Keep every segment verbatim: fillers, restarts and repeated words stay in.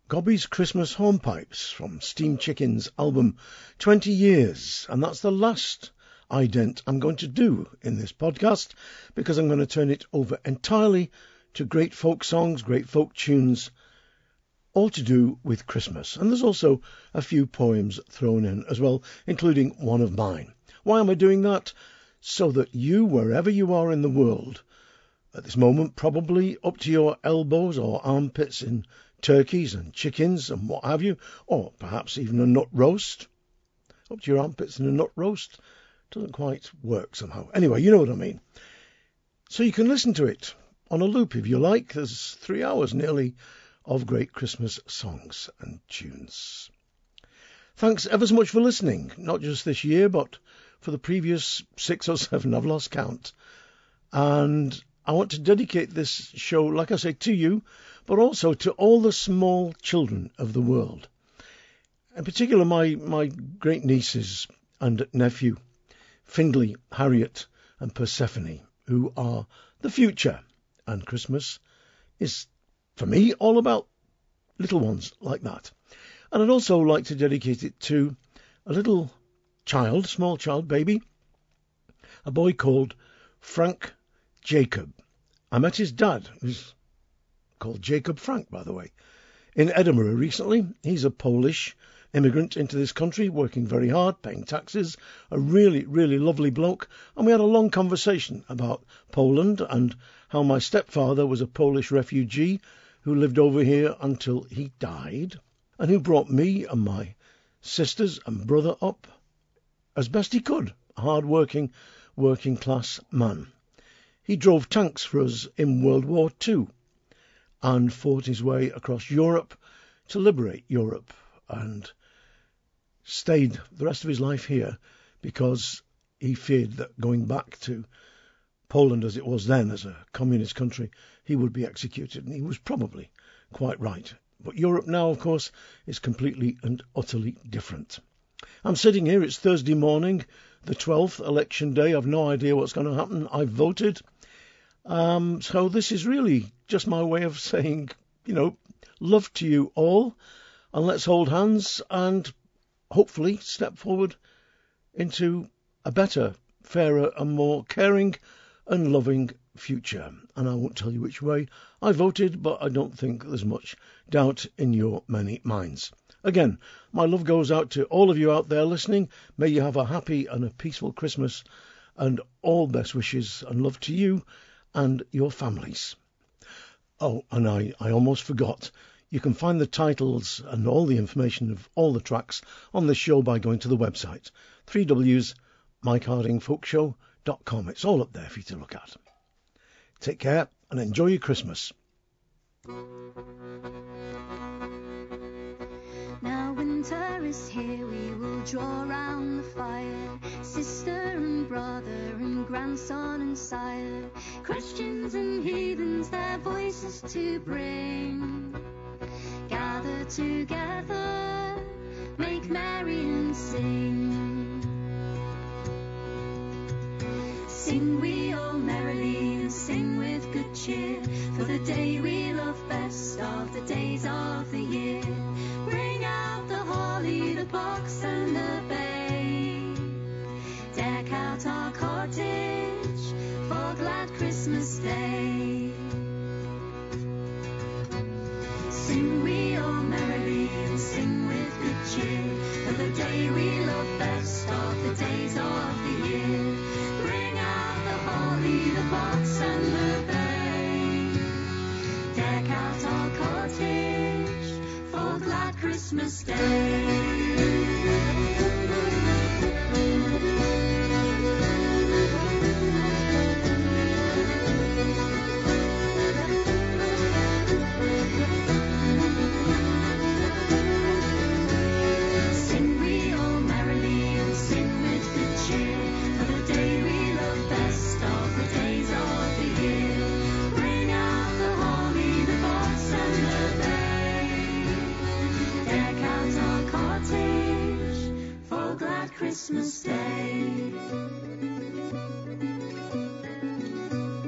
Gobby's Christmas Hornpipes from Steam Chicken's album twenty years, and that's the last ident I'm going to do in this podcast because I'm going to turn it over entirely to great folk songs, great folk tunes, all to do with Christmas. And there's also a few poems thrown in as well, including one of mine. Why am I doing that? So that you, wherever you are in the world, at this moment, probably up to your elbows or armpits in turkeys and chickens and what have you, or perhaps even a nut roast. Up to your armpits in a nut roast doesn't quite work somehow. Anyway, you know what I mean. So you can listen to it on a loop if you like. There's three hours nearly of great Christmas songs and tunes. Thanks ever so much for listening, not just this year, but for the previous six or seven. I've lost count. And I want to dedicate this show, like I say, to you, but also to all the small children of the world. In particular, my, my great nieces and nephew, Findlay, Harriet and Persephone, who are the future. And Christmas is, for me, all about little ones like that. And I'd also like to dedicate it to a little child, small child, baby, a boy called Frank Jacob. I met his dad, who's called Jacob Frank, by the way, in Edinburgh recently. He's a Polish immigrant into this country, working very hard, paying taxes, a really, really lovely bloke. And we had a long conversation about Poland and how my stepfather was a Polish refugee who lived over here until he died, and who brought me and my sisters and brother up as best he could, a hard-working, working-class man. He drove tanks for us in World War Two and fought his way across Europe to liberate Europe, and stayed the rest of his life here because he feared that going back to Poland as it was then, as a communist country, he would be executed. And he was probably quite right. But Europe now, of course, is completely and utterly different. I'm sitting here, it's Thursday morning, the twelfth, election day. I've no idea what's going to happen. I've voted. Um, so this is really just my way of saying, you know, love to you all, and let's hold hands and hopefully step forward into a better, fairer and more caring and loving future. And I won't tell you which way I voted, but I don't think there's much doubt in your many minds. Again, my love goes out to all of you out there listening. May you have a happy and a peaceful Christmas, and all best wishes and love to you and your families. Oh, and I, I almost forgot. You can find the titles and all the information of all the tracks on this show by going to the website, w w w dot mike harding folk show dot com. It's all up there for you to look at. Take care and enjoy your Christmas. Now winter is here, we will draw round the fire, sister and brother and grandson and sire, Christians and heathens, their voices to bring. Gather together, make merry and sing. Sing we all merrily and sing with good cheer, for the day we love best of the days of the year. Bring out the holly, the box and the bay, deck out our cottage for glad Christmas Day. Sing we all merrily and sing with good cheer, for the day we love best of the days of the year. Bring out the holly, the box and the bay, deck out our cottage for glad Christmas Day. Christmas Day.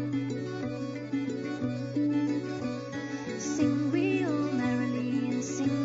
Sing we all merrily and sing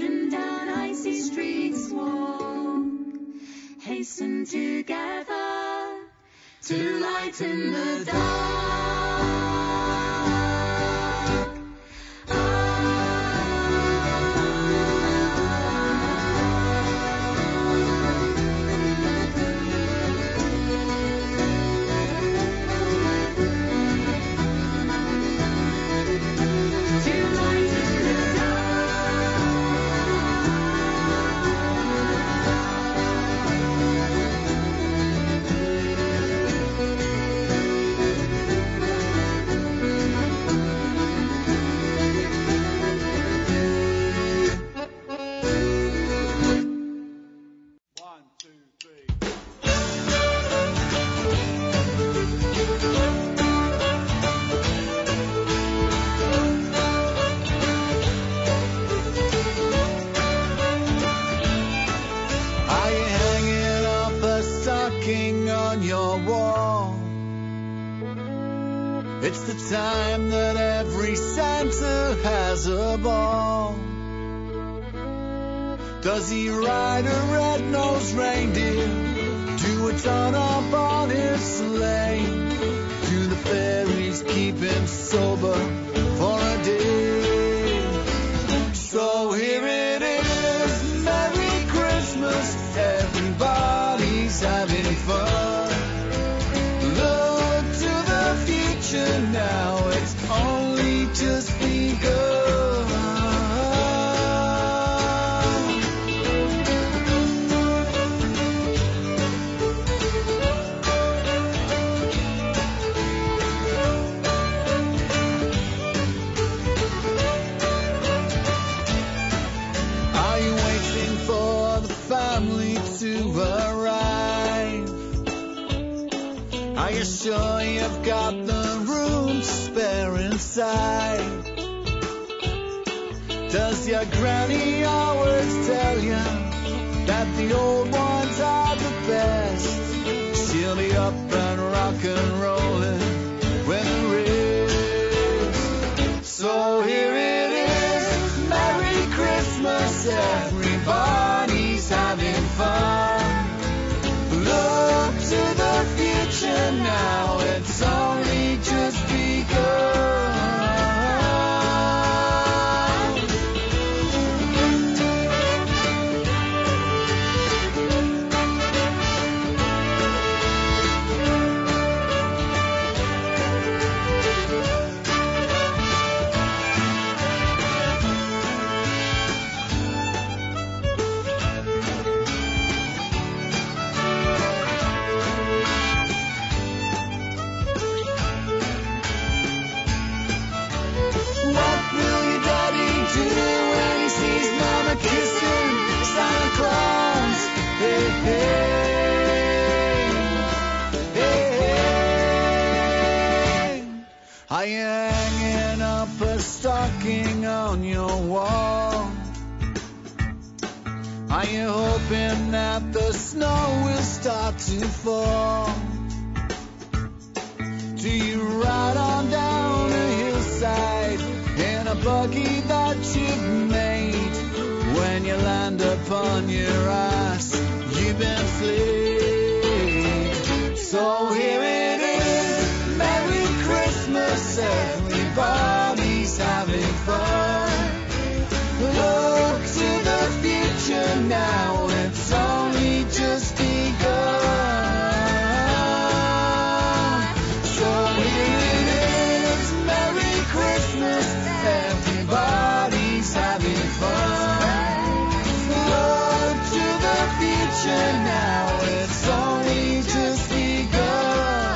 children down icy streets walk, hasten together to lighten the dark. It's the time that every Santa has a ball. Does he ride a red-nosed reindeer? Do a ton up on his sleigh? Do the fairies keep him sober for a day? So here it is, Merry Christmas, everybody's having fun. Now it's only just begun. Are you waiting for the family to arrive? Are you sure you've got the spare inside? Does your granny always tell you that the old ones are the best? She'll be up and rock and rolling when it is. So here it is, Merry Christmas, everybody's having fun. Look to the future now, it's only just begun. Are you hanging up a stocking on your wall? Are you hoping that the snow will start to fall? Do you ride on down a hillside in a buggy that you've made? When you land upon your ass, you've been flayed. So here it is, Merry Christmas, everybody's having fun. Look to the future now, it's only just begun. So here it is, Merry Christmas, everybody's having fun. Look to the future now, it's only just begun.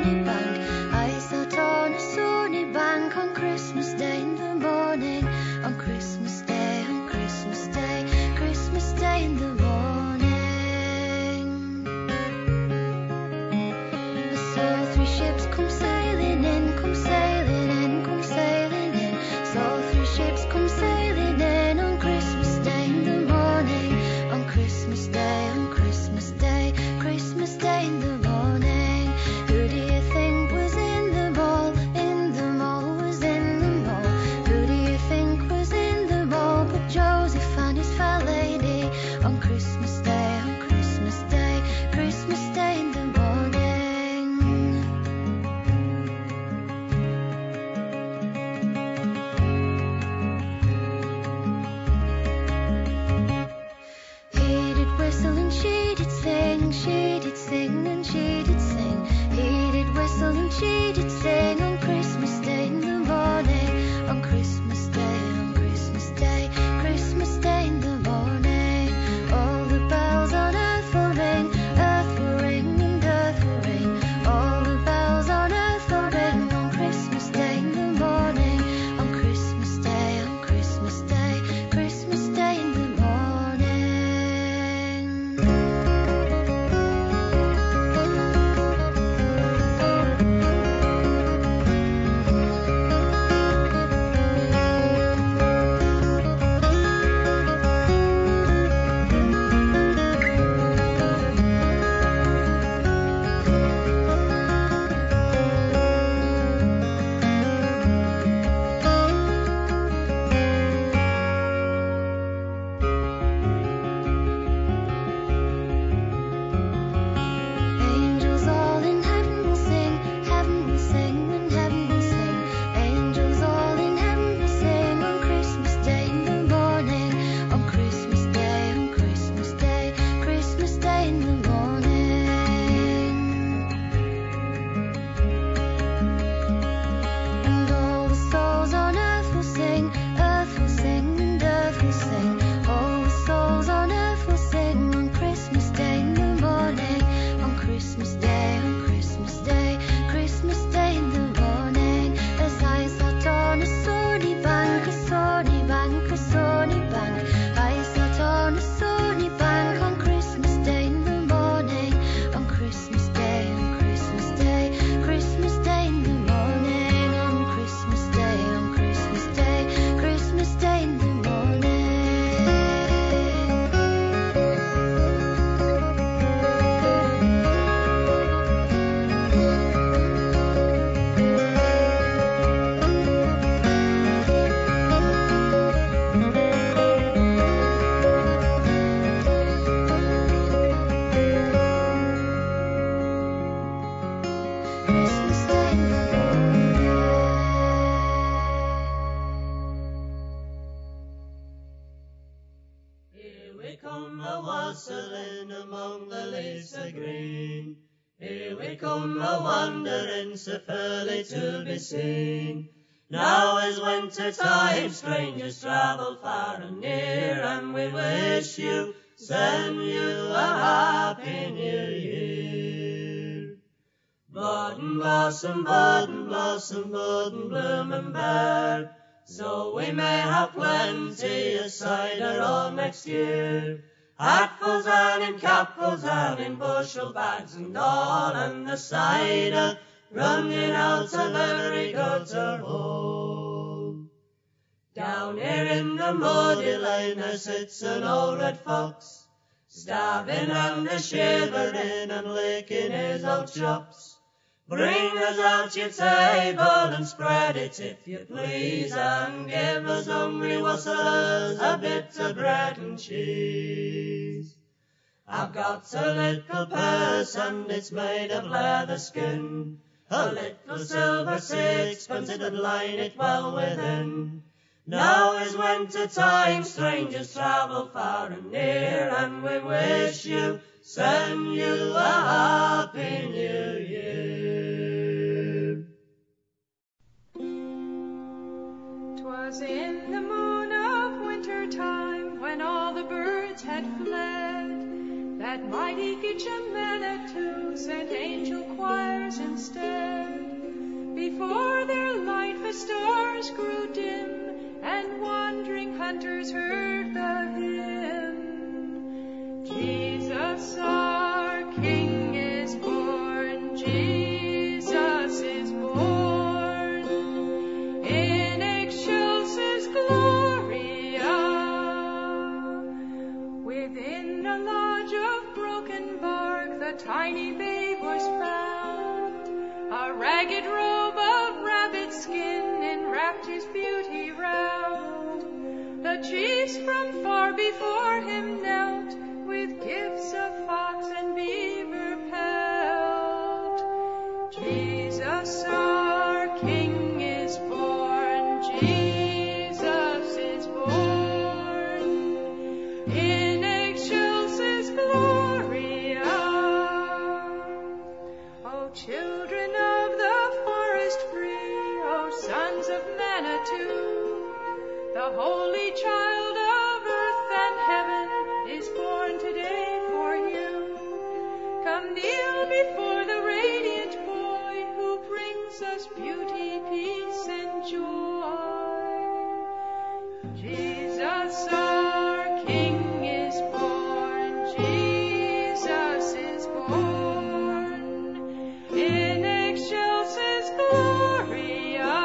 sunny bank. I sat on a sunny bank on Christmas Day in the morning. On Christmas Day, on Christmas Day, Christmas Day in the morning. I saw three ships come sailing in, come sailing in, come sailing in. Saw three ships come sailing in on Christmas Day in the morning. On Christmas Day, on Christmas Day, Christmas Day in the morning. Who do you think was in the mall? In the mall, was in the mall. Who do you think was in the mall but Joseph and his fair lady? On Christmas Day, on Christmas Day, Christmas Day in the morning. He did whistle and she did sing, she did sing and she did sing. He did whistle and she did sing on Christmas Day in the morning. On Christmas Day, on Christmas Day, Christmas Day in the morning. All the bells on earth will ring, earth will ring and earth will ring. All the bells on earth will ring on Christmas Day in the morning. On Christmas Day, on Christmas Day, Christmas Day in the morning. Angels all in heaven will sing, heaven will sing and heaven will sing. Angels all in heaven will sing on Christmas Day in the morning. On Christmas Day, on Christmas Day, Christmas Day in the morning. And all the souls on earth will sing, earth will sing and earth will sing. All the souls on earth will sing on Christmas Day in the morning. On Christmas Day, on Christmas Day, Christmas Day in the morning. As I sat on a sunny bank, a sunny bank, a sunny bank. I sat on a sunny bank on Christmas Day in the morning. On Christmas Day, on Christmas Day, Christmas Day in the morning. On Christmas Day, on Christmas Day, Christmas Day in the morning. Christmas Day in the morning. Here we come a wassailing among the leaves of green. Here we come a wandering so fairly to be seen. Now is winter time, strangers travel far and near, and we wish you, send you a happy new year. Bud and blossom, bud and blossom, bud and bloom and bear, so we may have plenty of cider all next year. Hatfuls and in capfuls and in bushel bags and all, and the cider running out of every gutter hole. Down here in the muddy lane there sits an old red fox, starving and a shivering and licking his old chops. Bring us out your table and spread it if you please, and give us hungry wassailers a bit of bread and cheese. I've got a little purse and it's made of leather skin, a little silver sixpence, it'd line it well within. Now is winter time, strangers travel far and near, and we wish you, send you a happy new year. 'Twas in the moon of winter time, when all the birds had fled, that mighty Gitche Manitou bells and angel choirs instead. Before their light the stars grew dim, and wandering hunters heard the hymn. Jesus our King is born, Jesus is born, in excelsis Gloria. Within a lodge of broken bark the tiny babe was found. A ragged robe of rabbit skin enwrapped his beauty round. The chiefs from far before him knelt, with gifts of fox and beaver pelt. Jesus our King is born, Jesus is born, in excelsis Gloria. O children of the forest free, O sons of Manitou, the holy child of earth and heaven is born today for you. Come kneel before the radiant boy who brings us beauty, peace, and joy. Jesus our King is born, Jesus is born, in excelsis Gloria.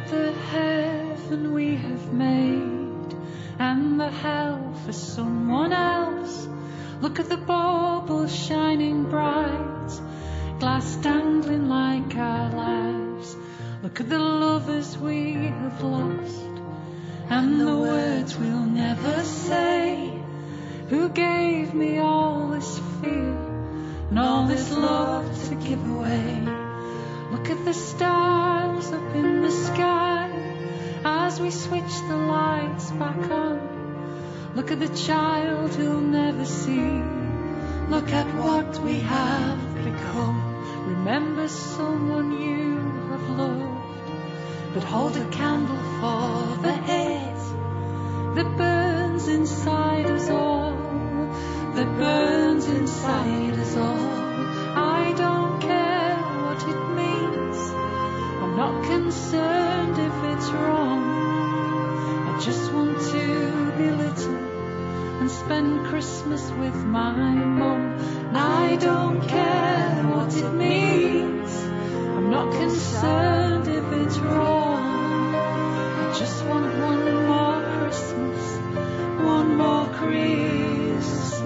at the heaven we have made and the hell for someone else. Look at the baubles shining bright, glass dangling like our lives. Look at the lovers we have lost and the words we'll never say. Who gave me all this fear and all this love to give away? Look at the stars up in the sky as we switch the lights back on. Look at the child who'll never see. Look at what we have become. Remember someone you have loved, but hold a candle for the hate that burns inside us all, that burns inside us all. I don't care what it means, I'm not concerned if it's wrong. I just want to be little and spend Christmas with my mum. And I don't care what it means, I'm not concerned if it's wrong. I just want one more Christmas, one more Christmas.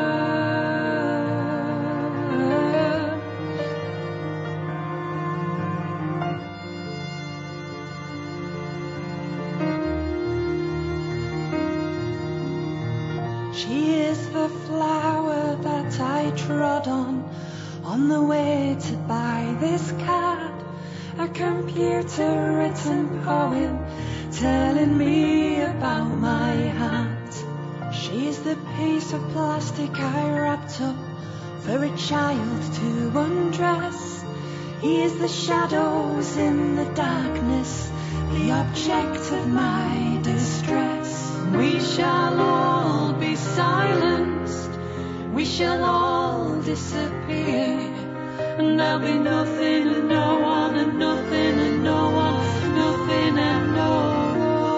She is the flower that I trod on, on the way to buy this card. A computer-written poem telling me about my heart. She's the piece of plastic I wrapped up for a child to undress. He is the shadows in the darkness, the object of my distress. We shall all be silenced, we shall all disappear, and there'll be nothing and no one and nothing and no one, nothing and no one.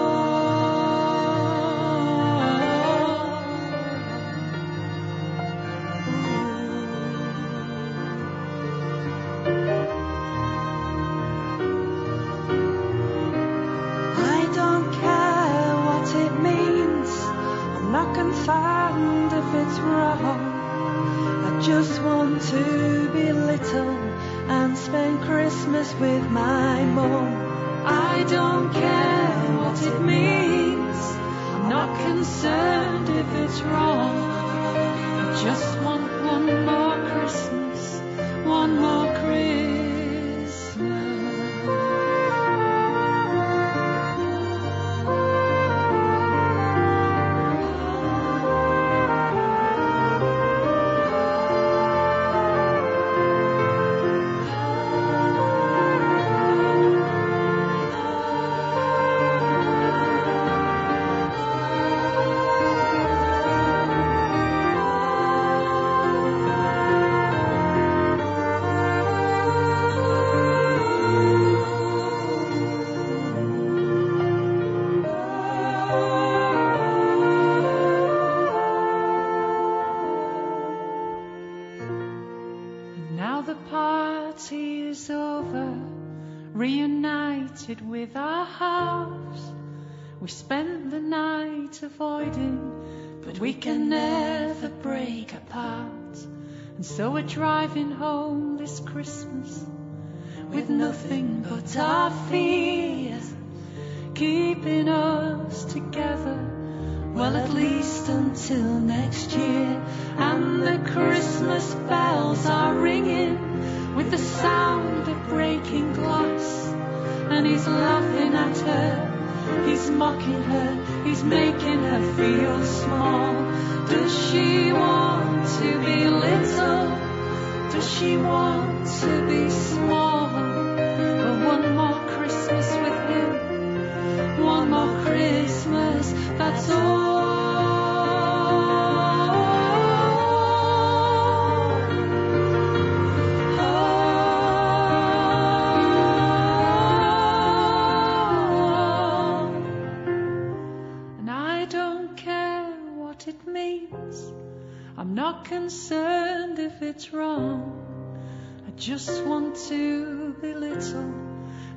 I don't care what it means, I'm not concerned if it's wrong. I just want to be little and spend Christmas with my mum. I don't care what it means, I'm not concerned if it's wrong. I just want one more Christmas, one more Christmas. With our house, we spent the night avoiding, but we can never break apart. And so we're driving home this Christmas with nothing but our fears keeping us together, well, at least until next year. And the Christmas bells are ringing with the sound of breaking glass. And he's laughing at her, he's mocking her, he's making her feel small. Does she want to be little? Does she want to be small? But one more Christmas with him, one more Christmas, that's all. I'm not concerned if it's wrong. I just want to be little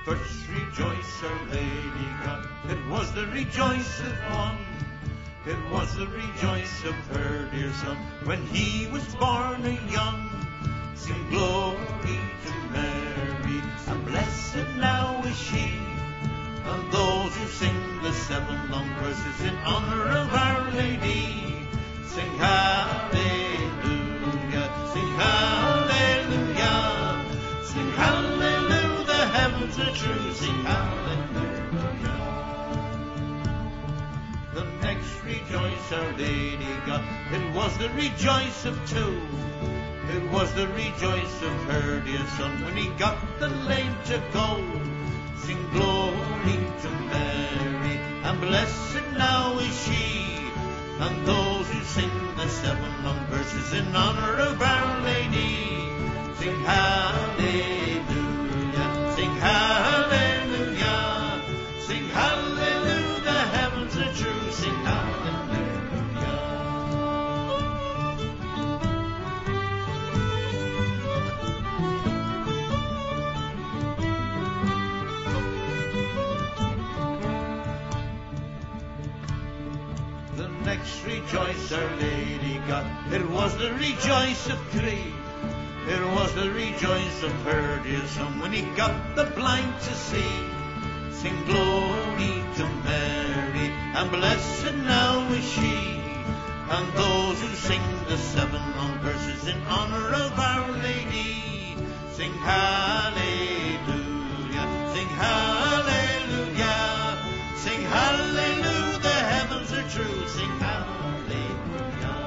first rejoice our Lady got. It was the rejoice of one. It was the rejoice of her dear son. When he was born a young, sing glory to Mary. And blessed now is she. And those who sing the seven long verses in honor of Our Lady, sing hallelujah, sing hallelujah, sing hallelujah, the heavens are true, sing hallelujah. The next rejoice Our Lady got, it was the rejoice of two. It was the rejoice of her dear son when he got the lame to go. Sing glory to Mary, and blessed now is she, and those who sing the seven long verses in honor of Our Lady, sing hallelujah, sing hallelujah, sing hallelujah, the heavens are true, sing hallelujah. Next rejoice Our Lady got, it was the rejoice of three. It was the rejoice of her dear son when he got the blind to see. Sing glory to Mary, and blessed now is she, and those who sing the seven long verses in honor of Our Lady, sing hallelujah, sing hallelujah, sing hallelujah, the heavens are true, sing hallelujah.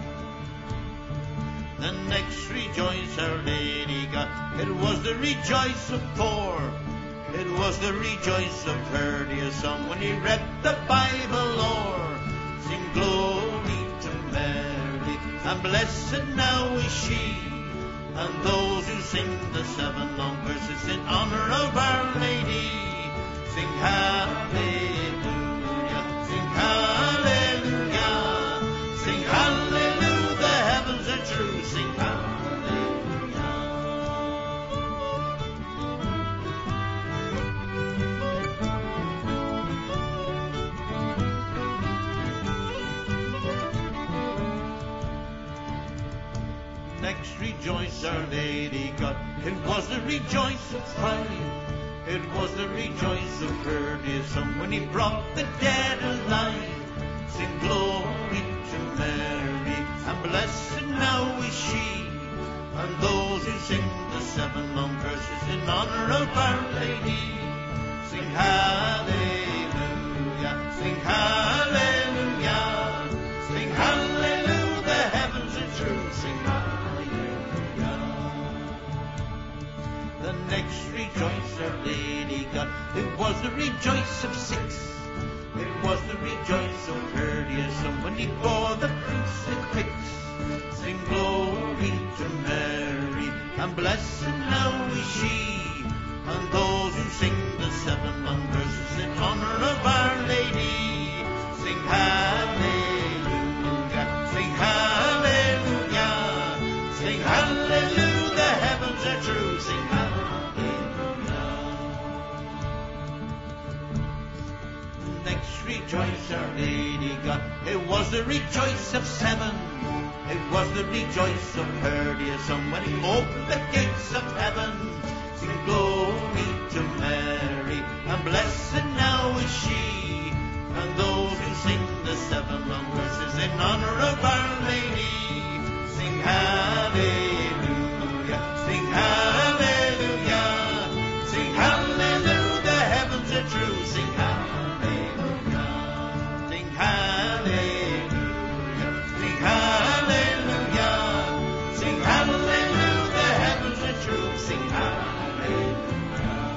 The next rejoice Our Lady got, it was the rejoice of four. It was the rejoice of her dear son when he read the Bible lore. Sing glory to Mary, and blessed now is she, and those who sing the seven long verses in honor of Our Lady, sing hallelujah, sing hallelujah, sing hallelujah, the heavens are true, sing hallelujah. Next rejoice Our Lady got, it was the rejoice of five. It was the rejoice of her dear son when he brought the dead alive. Sing glory to Mary, and blessed now is she, and those who sing the seven long verses in honor of Our Lady, sing hallelujah, sing hallelujah, sing hallelujah, the heavens are true, sing hallelujah. The next rejoice Our Lady got, it was the rejoice of six. It was the rejoice of her dear son when he bore the crucifix. Sing glory to Mary, and blessed now is she, and those who sing the seven long verses in honor of Our Lady, sing hallelujah, sing hallelujah, sing hallelujah, the heavens are true, sing hallelujah. Next rejoice Our Lady got, it was the rejoice of seven. It was the rejoice of her dear son when he opened the gates of heaven. Sing glory to Mary, and blessed now is she, and those who sing the seven long verses in honor of Our Lady, sing hallelujah, sing hallelujah, sing hallelujah, the heavens are true, sing hallelujah, sing hallelujah, sing hallelujah, sing hallelujah, the heavens are true, sing hallelujah.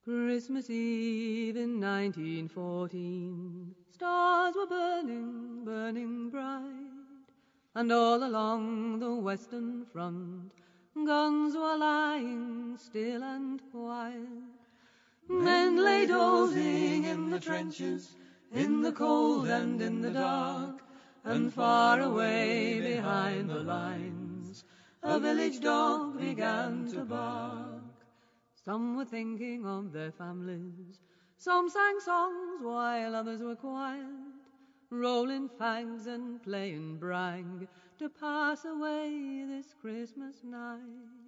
Christmas Eve in nineteen fourteen, stars were burning, burning bright, and all along the western front, guns were lying still and quiet. Men lay dozing in the trenches, in the cold and in the dark, and far away behind the lines, a village dog began to bark. Some were thinking of their families, some sang songs while others were quiet, rolling fags and playing brag to pass away this Christmas night.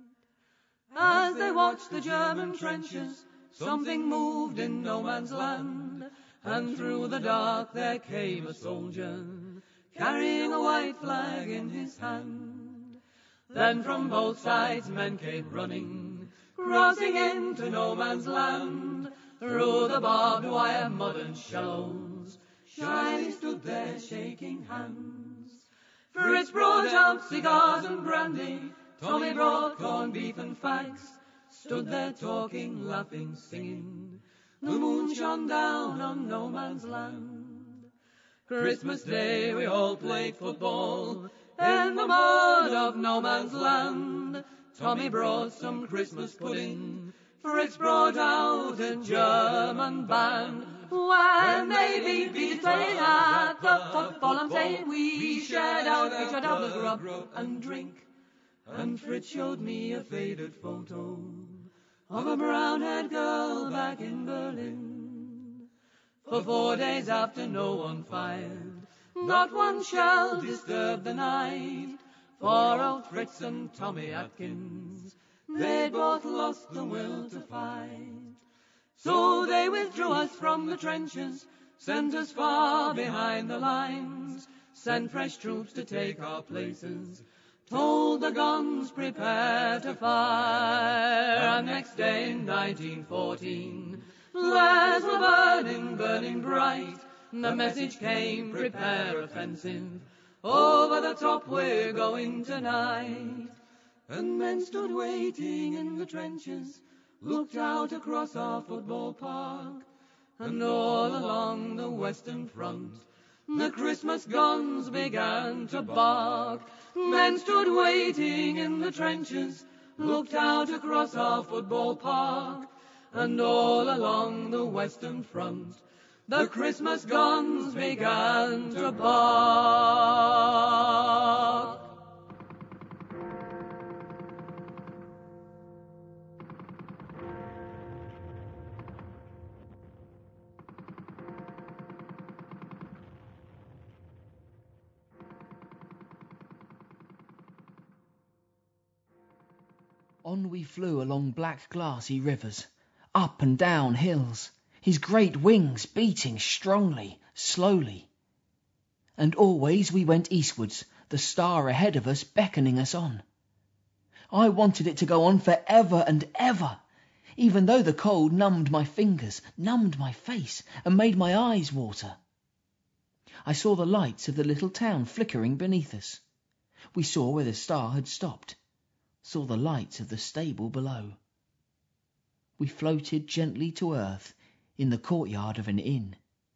As they watched the German trenches, something moved in no man's land, and through the dark there came a soldier, carrying a white flag in his hand. Then from both sides men came running, crossing into no man's land, through the barbed wire mud and shallows, shyly stood there shaking hands. Fritz brought out cigars and brandy, Tommy brought corned beef and fags, stood there talking, laughing, singing. The moon shone down on no man's land. Christmas Day we all played football in the mud of no man's land. Tommy brought some Christmas pudding, Fritz brought out a German band. When they beat beat playing at the football and say, we shared out each other's grub and drink. And Fritz showed me a faded photo of a brown-haired girl back in Berlin. For four days after no one fired, not one shell disturbed the night. For old Fritz and Tommy Atkins, they'd both lost the will to fight. So they withdrew us from the trenches, sent us far behind the lines, sent fresh troops to take our places, told the guns prepare to fire. And next day in nineteen fourteen, flares were burning, burning bright. The message came, prepare offensive. Over the top we're going tonight. And men stood waiting in the trenches, looked out across our football park, and all along the western front the Christmas guns began to bark. Men stood waiting in the trenches, looked out across our football park, and all along the western front the Christmas guns began to bark. On we flew along black glassy rivers, up and down hills, his great wings beating strongly, slowly. And always we went eastwards, the star ahead of us beckoning us on. I wanted it to go on for ever and ever, even though the cold numbed my fingers, numbed my face, and made my eyes water. I saw the lights of the little town flickering beneath us. We saw where the star had stopped, saw the lights of the stable below. We floated gently to earth in the courtyard of an inn.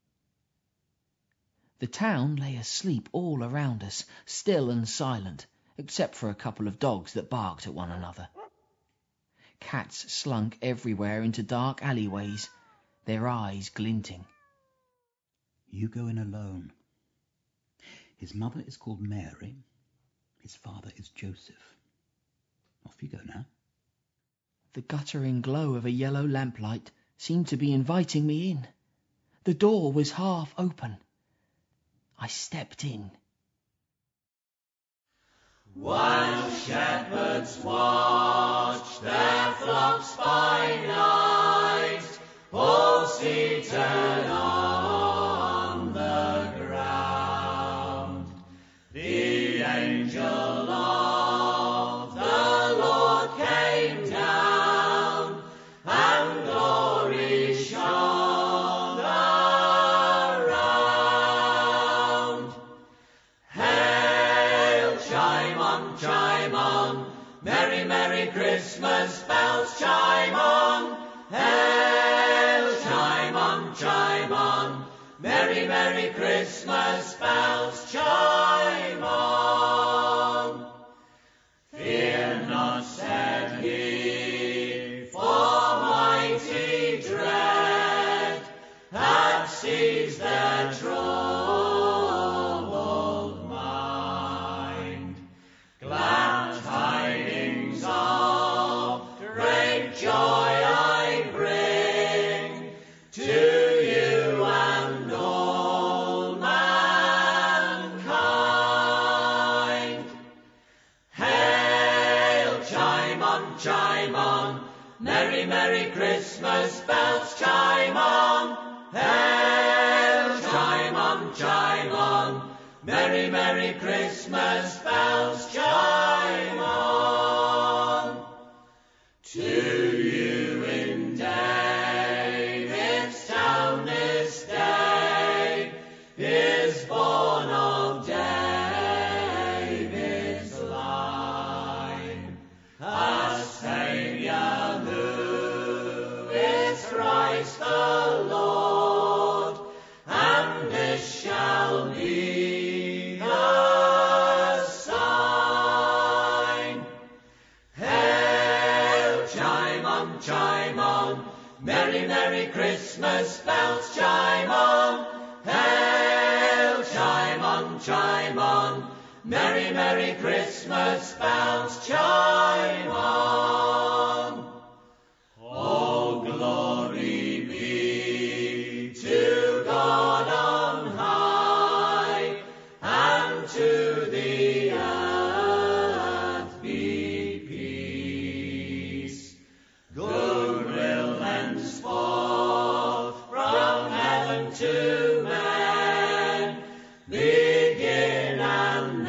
The town lay asleep all around us, still and silent, except for a couple of dogs that barked at one another. Cats slunk everywhere into dark alleyways, their eyes glinting. You go in alone. His mother is called Mary. His father is Joseph. Off you go now. The guttering glow of a yellow lamplight seemed to be inviting me in. The door was half open. I stepped in. While shepherds watch their flocks by night, all seated on the ground, the angel of the Lord came down, and glory shone around. Hail, chime on, chime on, merry, merry Christmas bells chime on. Hail, chime on. Merry, Merry Christmas bells, chime on. Fear not, said he, for mighty dread had seized their troubled mind. Glad tidings of great joy I bring to you and all mankind. Hail, chime on, chime on, merry, merry Christmas bells, chime on. Hail, chime on, chime on, merry, merry Christmas bells, chime on. To you in David's town this day is born of David's line a Saviour who is Christ the Lord, and this shall be the sign. Hail, chime on, chime on, merry, merry Christmas bells, chime on. Hail, chime on, chime on, merry, merry Christmas bells, chime on. All glory be to God on high, and to the earth be peace. Goodwill henceforth from heaven to men begin and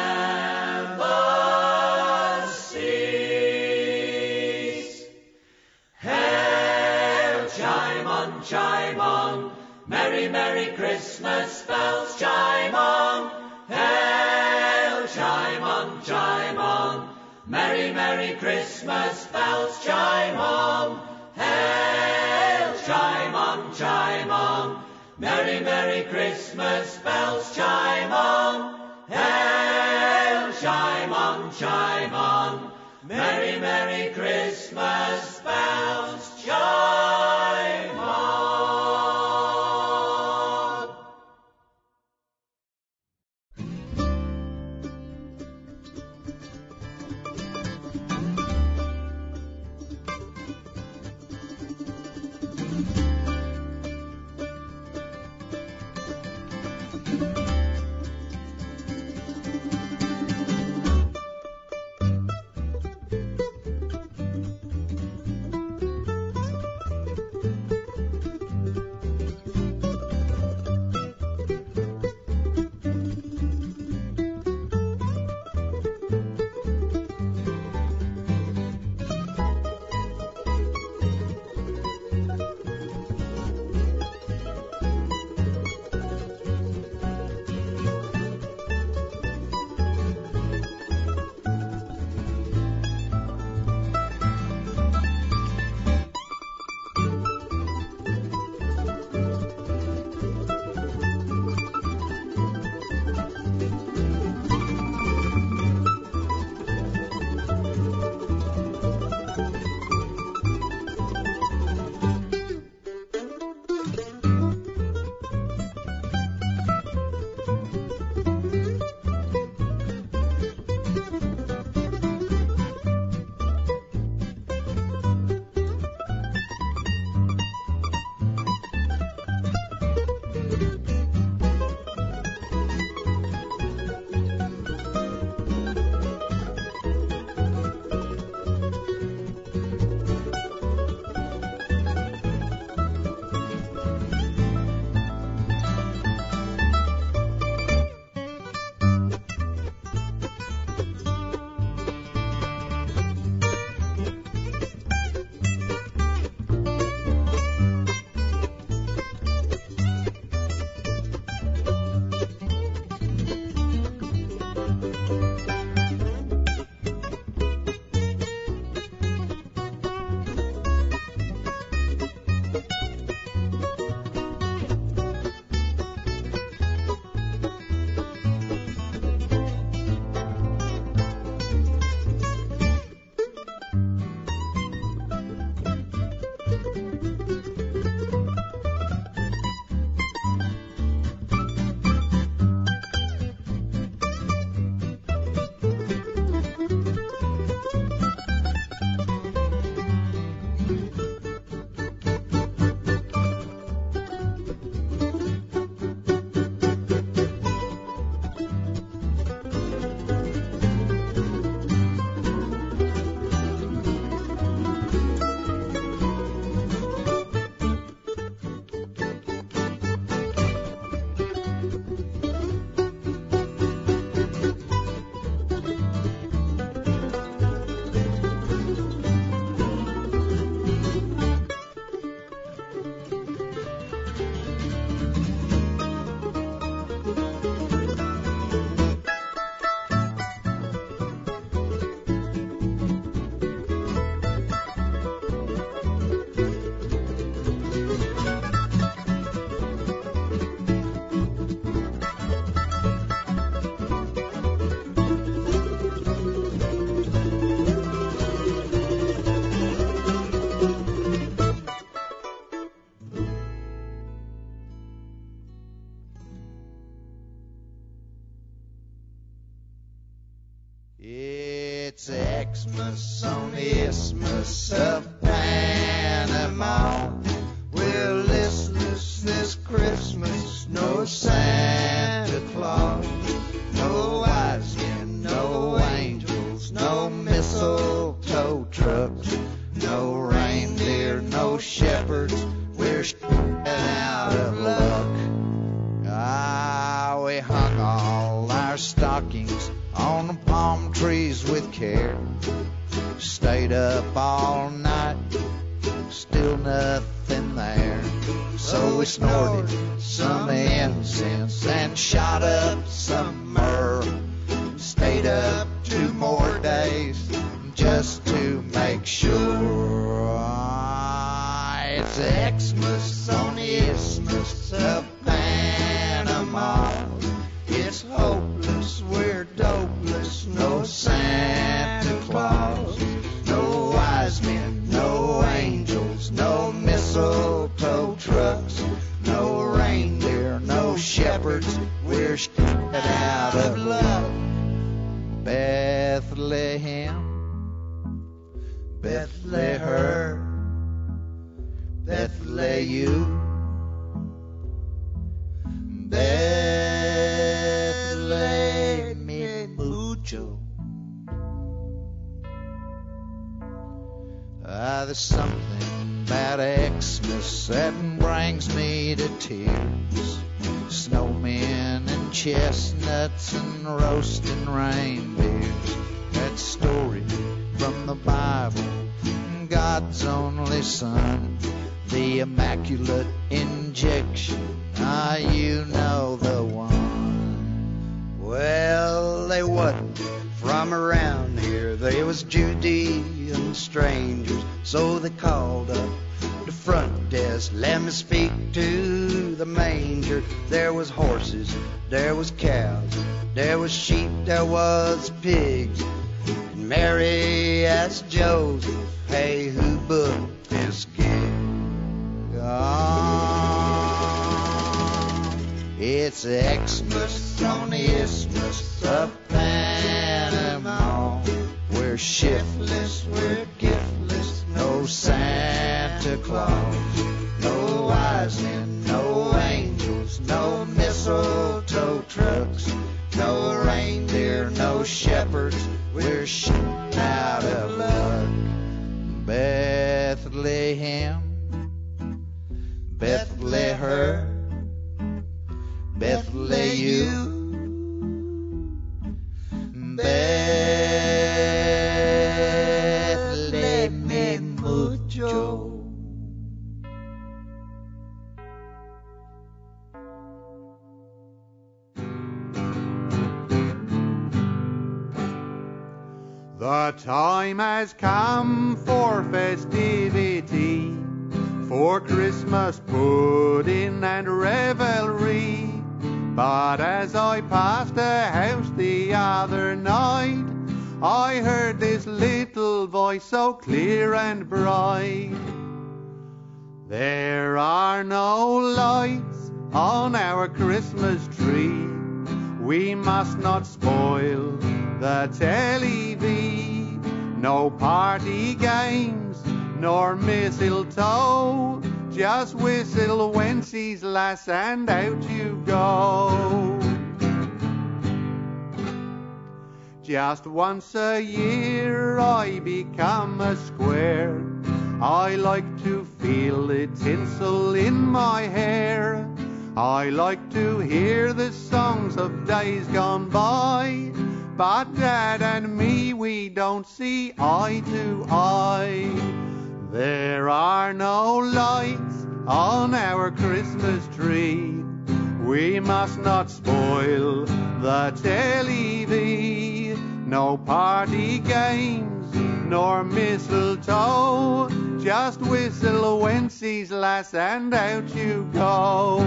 never cease. Hail, chime on, chime on, merry, merry Christmas bells, chime on. Hail, chime on, chime on, merry, merry Christmas bells, chime on. Hail, chime on, chime on, merry, merry Christmas bells, chime on. Hail, chime on, chime on, merry, merry Christmas bells, chime on. It's Xmas on the Isthmus of Panama. We're listless this Christmas, no Santa Claus, no wise men, no angels, no mistletoe trucks, no reindeer, no shepherds. We're out of luck. Ah, we hung all our stockings on the palm trees with care. Stayed up all night, still nothing there. So we snorted some incense and shot up some myrrh. Stayed up two more days just to make sure. It's Xmas on the Isthmus of Panama. It's hopeless, we're dopeless, no Santa Claus, no wise men, no angels, no mistletoe trucks, no reindeer, no shepherds. We're out of luck. Bethlehem, Bethlehem, Bethlehem, Bethlehem mucho. Ah, there's something about Xmas that brings me to tears. Snowmen and chestnuts and roasting reindeers. That story from the Bible, God's only Son, the Immaculate Injection. Ah, you know the one. Well, they wasn't from around here. They was Judean strangers, so they called up the front desk. Let me speak to the manger. There was horses, there was cows, there was sheep, there was pigs. And Mary asked Joseph, hey, who booked this gig? Oh, it's Xmas on the Isthmus of Panama. We're shiftless, we're giftless, no Santa Claus, no wise men, no angels, no mistletoe trucks, no reindeer, no shepherds. We're out of luck. Bethlehem, Bethlehem, Bethlehem, Bethlehem mucho. The time has come for festivity, for Christmas pudding and revelry. But as I passed a house the other night, I heard this little voice so clear and bright. There are no lights on our Christmas tree. We must not spoil the television. No party games, nor mistletoe. Just whistle Wenceslas and out you go. Just once a year I become a square. I like to feel the tinsel in my hair. I like to hear the songs of days gone by. But Dad and me, we don't see eye to eye. There are no lights on our Christmas tree. We must not spoil the television. No party games, nor mistletoe. Just whistle Wenceslas and out you go.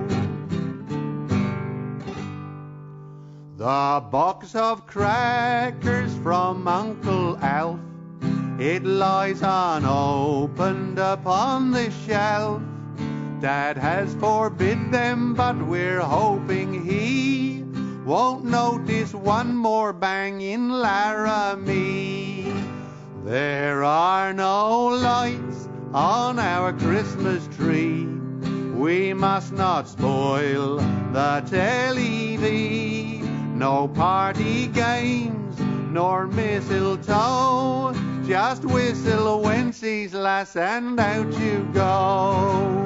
The box of crackers from Uncle Alf, it lies unopened upon the shelf. Dad has forbid them, but we're hoping he won't notice one more bang in Laramie. There are no lights on our Christmas tree. We must not spoil the T-V. No party games nor mistletoe. Just whistle Wency's lass and out you go.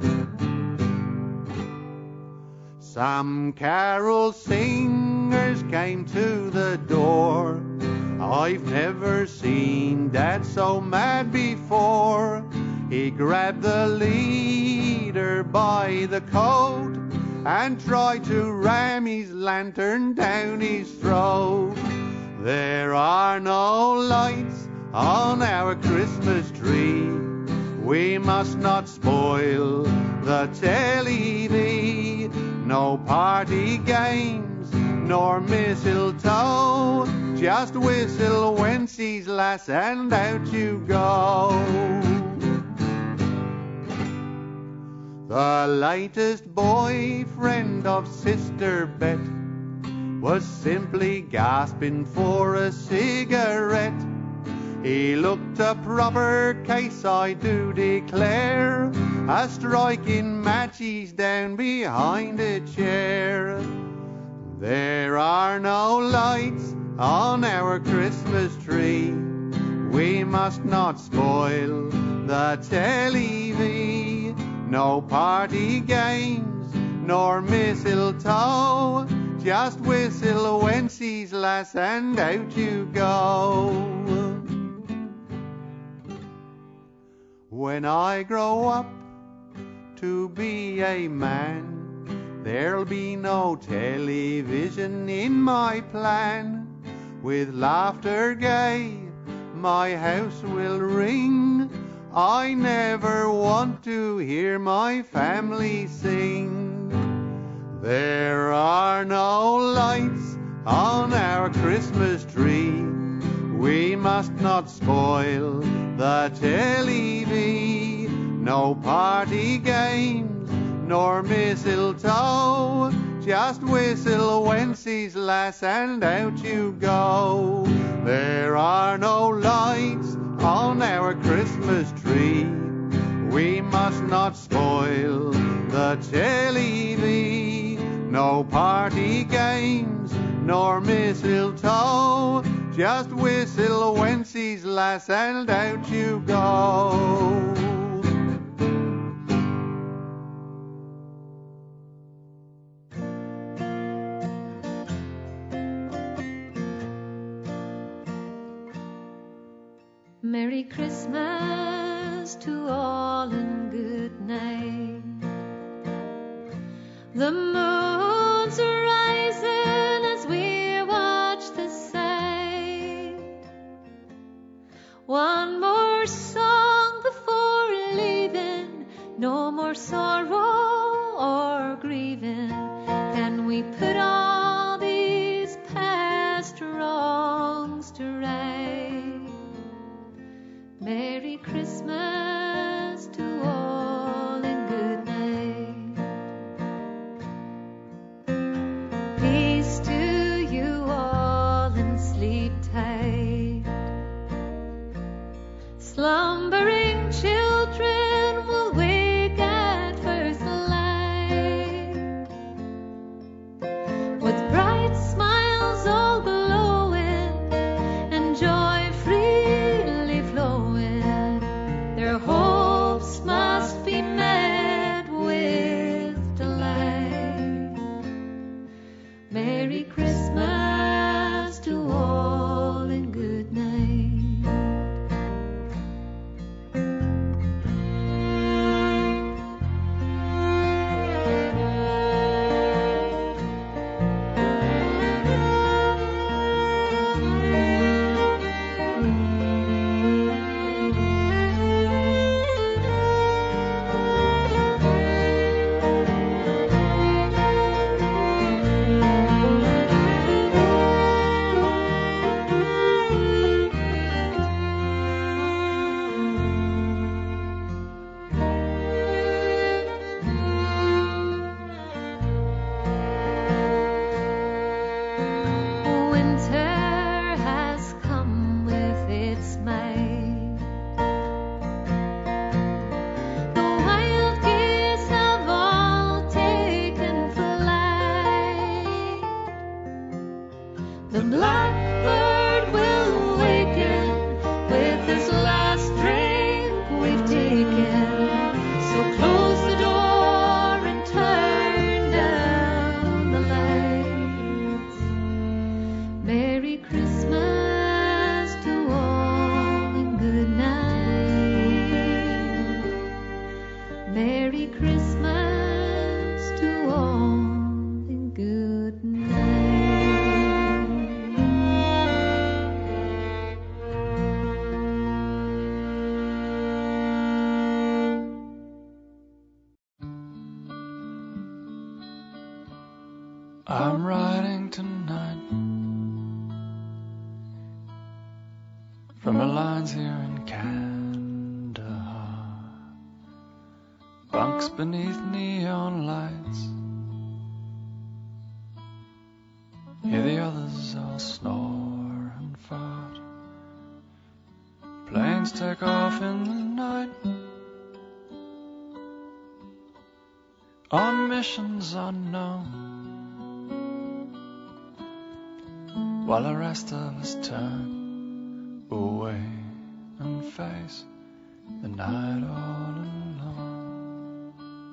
Some carol singers came to the door. I've never seen Dad so mad before. He grabbed the leader by the coat and tried to ram his lantern down his throat. There are no lights on our Christmas tree. We must not spoil the T-V. No party games nor mistletoe. Just whistle Wency's lass and out you go. The latest boyfriend of Sister Bet was simply gasping for a cigarette. He looked a proper case, I do declare, a striking match he's down behind a chair. There are no lights on our Christmas tree. We must not spoil the T-V. No party games nor mistletoe. Just whistle Wency's lass and out you go. When I grow up to be a man, there'll be no television in my plan. With laughter gay, my house will ring. I never want to hear my family sing. There are no lights on our Christmas tree. We must not spoil the T-V. No party games nor mistletoe. Just whistle Wency's lass and out you go. There are no lights on our Christmas tree. We must not spoil the T-V. No party games nor mistletoe. Just whistle Wency's lass and out you go. Merry Christmas to all and good night. The moon's rising as we watch the sight. One more song before leaving. No more sorrow or grieving. Can we put all these past wrongs to right? Merry Christmas to all and good night. blackbird will awaken with this last drink we've taken. So close the door and turn down the lights. Merry Christmas to all and good night. Merry Christmas to all and good night. I'm riding tonight from the lines here in Kandahar. Bunks beneath neon lights. Hear the others all snore and fart. Planes take off in the night on missions unknown, while the rest of us turn away and face the night all alone.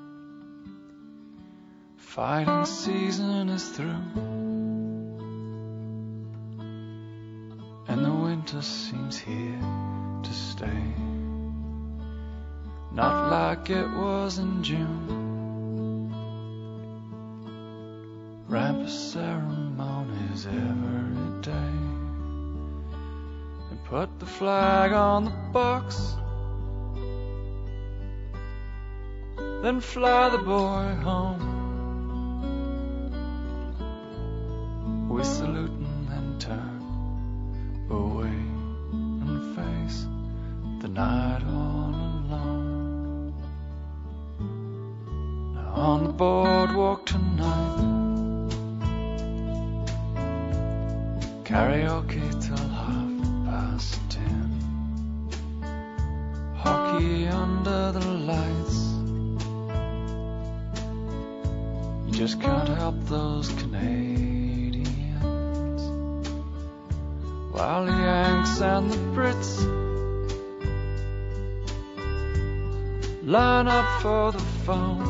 Fighting season is through, and the winter seems here to stay. Not like it was in June. Ramp ceremonies every day. And put the flag on the box, then fly the boy home. We salute and then turn away and face the night all alone. Now on the boardwalk tonight, karaoke till half past ten. Hockey under the lights. You just can't help those Canadians. While the Yanks and the Brits line up for the phone,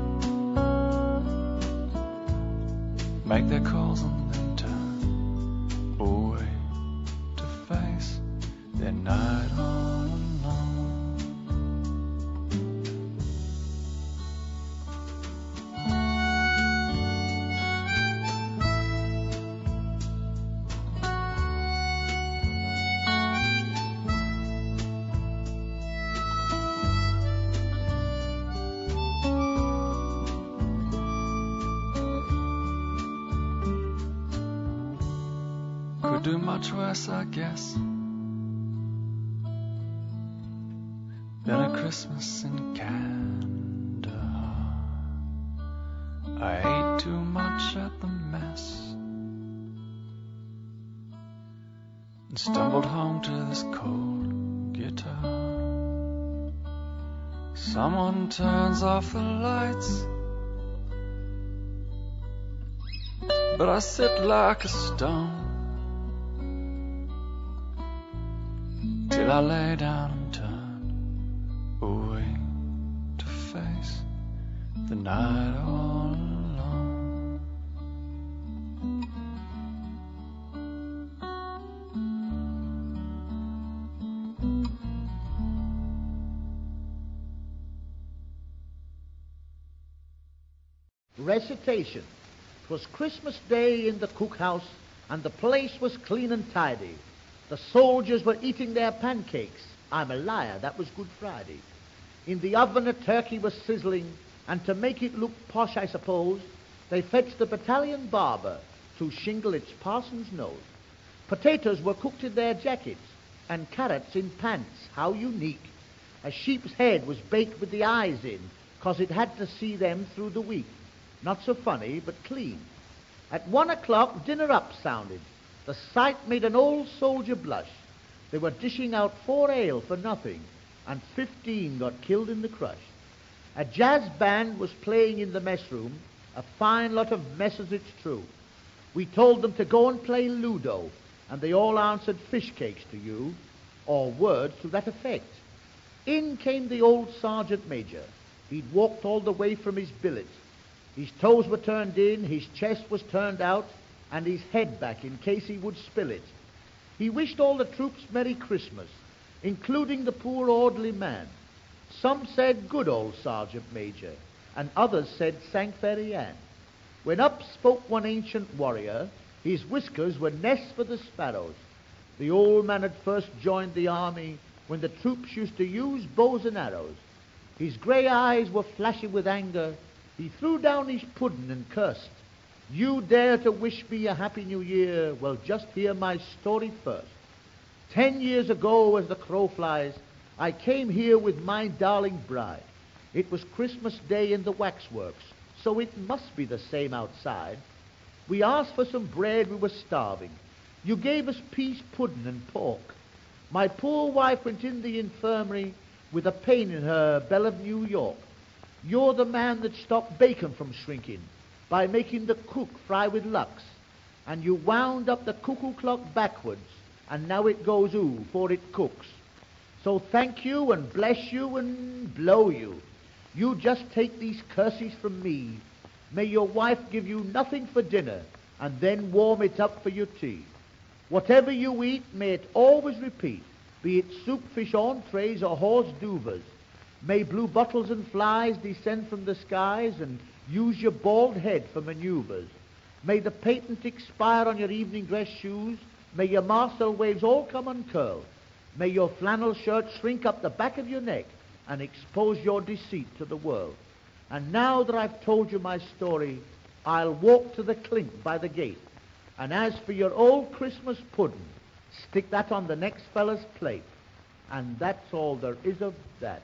make their calls and then turn away to face their night all alone. Could do much worse, I guess, than a Christmas in Kandahar. I ate too much at the mess and stumbled home to this cold guitar. Someone turns off the lights, but I sit like a stone till I lay down and turn away to face the night all alone. Recitation. 'Twas Christmas Day in the cookhouse, and the place was clean and tidy. The soldiers were eating their pancakes. I'm a liar, that was Good Friday. In the oven a turkey was sizzling, and to make it look posh, I suppose, they fetched the battalion barber to shingle its parson's nose. Potatoes were cooked in their jackets, and carrots in pants. How unique. A sheep's head was baked with the eyes in, 'cause it had to see them through the week. Not so funny, but clean. At one o'clock, dinner up sounded. The sight made an old soldier blush. They were dishing out four ale for nothing, and fifteen got killed in the crush. A jazz band was playing in the mess room, a fine lot of messes, it's true. We told them to go and play Ludo, and they all answered fish cakes to you, or words to that effect. In came the old sergeant major. He'd walked all the way from his billet. His toes were turned in, his chest was turned out, and his head back in case he would spill it. He wished all the troops Merry Christmas, including the poor orderly man. Some said, good old sergeant major, and others said, Sank Very Ann. When up spoke one ancient warrior, his whiskers were nests for the sparrows. The old man had first joined the army when the troops used to use bows and arrows. His grey eyes were flashing with anger. He threw down his pudding and cursed. You dare to wish me a happy new year? Well, just hear my story first. Ten years ago, as the crow flies, I came here with my darling bride. It was Christmas Day in the waxworks, so it must be the same outside. We asked for some bread, we were starving. You gave us peas, pudding, and pork. My poor wife went in the infirmary with a pain in her belle of New York. You're the man that stopped bacon from shrinking by making the cook fry with Lux. And you wound up the cuckoo clock backwards, and now it goes ooh, for it cooks. So thank you, and bless you, and blow you. You just take these curses from me. May your wife give you nothing for dinner, and then warm it up for your tea. Whatever you eat, may it always repeat, be it soup, fish, entrees, or horse duvers. May blue bottles and flies descend from the skies and use your bald head for maneuvers. May the patent expire on your evening dress shoes. May your Marcel waves all come uncurled. May your flannel shirt shrink up the back of your neck and expose your deceit to the world. And now that I've told you my story, I'll walk to the clink by the gate. And as for your old Christmas pudding, stick that on the next fellow's plate. And that's all there is of that.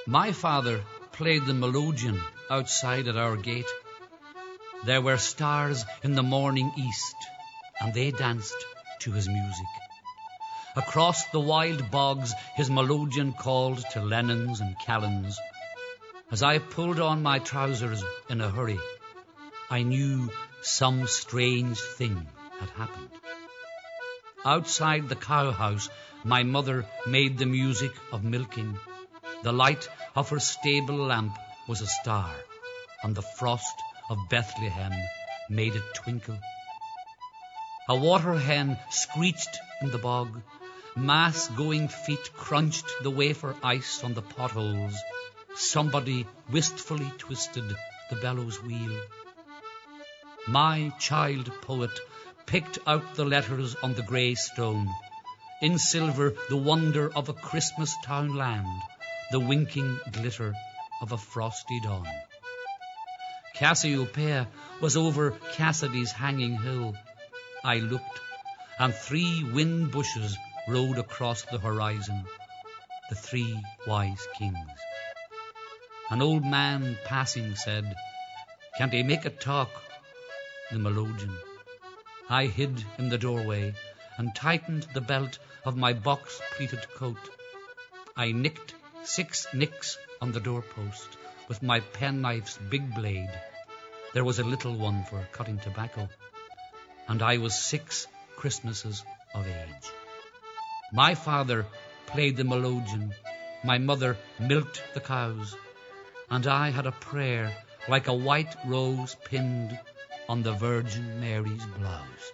My father played the melodeon outside at our gate. There were stars in the morning east, and they danced to his music. Across the wild bogs his melodeon called to Lennons and Callans. As I pulled on my trousers in a hurry, I knew some strange thing had happened. Outside the cowhouse, my mother made the music of milking. The light of her stable lamp was a star, and the frost of Bethlehem made it twinkle. A water hen screeched in the bog. Mass-going feet crunched the wafer ice on the potholes. Somebody wistfully twisted the bellows wheel. My child poet picked out the letters on the grey stone. In silver, the wonder of a Christmas town land, the winking glitter of a frosty dawn. Cassiopeia was over Cassidy's hanging hill. I looked, and three wind bushes rode across the horizon, the three wise kings. An old man passing said, "Can't he make it talk?" The melodeon. I hid in the doorway and tightened the belt of my box-pleated coat. I nicked six nicks on the doorpost with my penknife's big blade. There was a little one for cutting tobacco, and I was six Christmases of age. My father played the melodeon, my mother milked the cows, and I had a prayer like a white rose pinned on the Virgin Mary's blouse.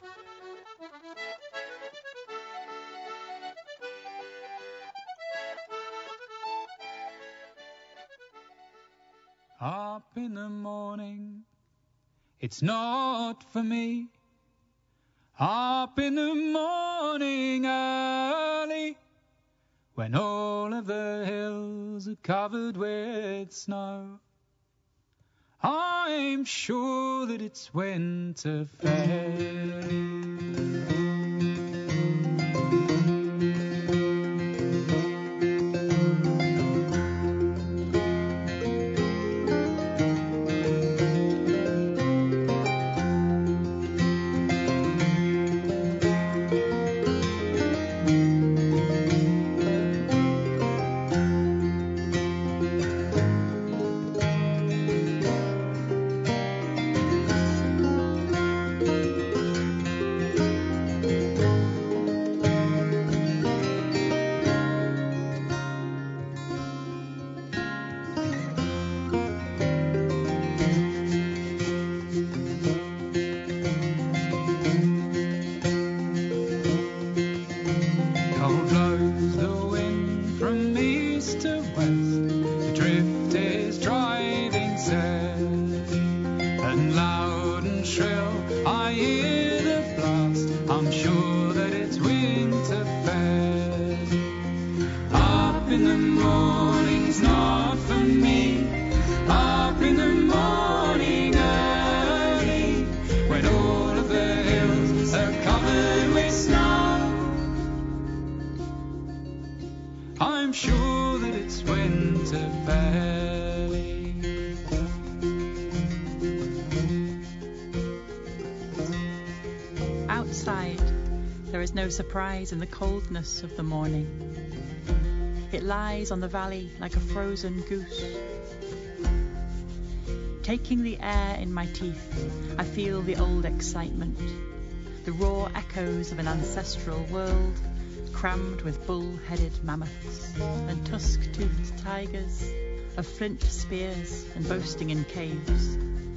Up in the morning, it's not for me. Up in the morning early, when all of the hills are covered with snow, I'm sure that it's winter fair. No surprise in the coldness of the morning. It lies on the valley like a frozen goose. Taking the air in my teeth, I feel the old excitement, the raw echoes of an ancestral world, crammed with bull-headed mammoths and tusk-toothed tigers, of flint spears and boasting in caves.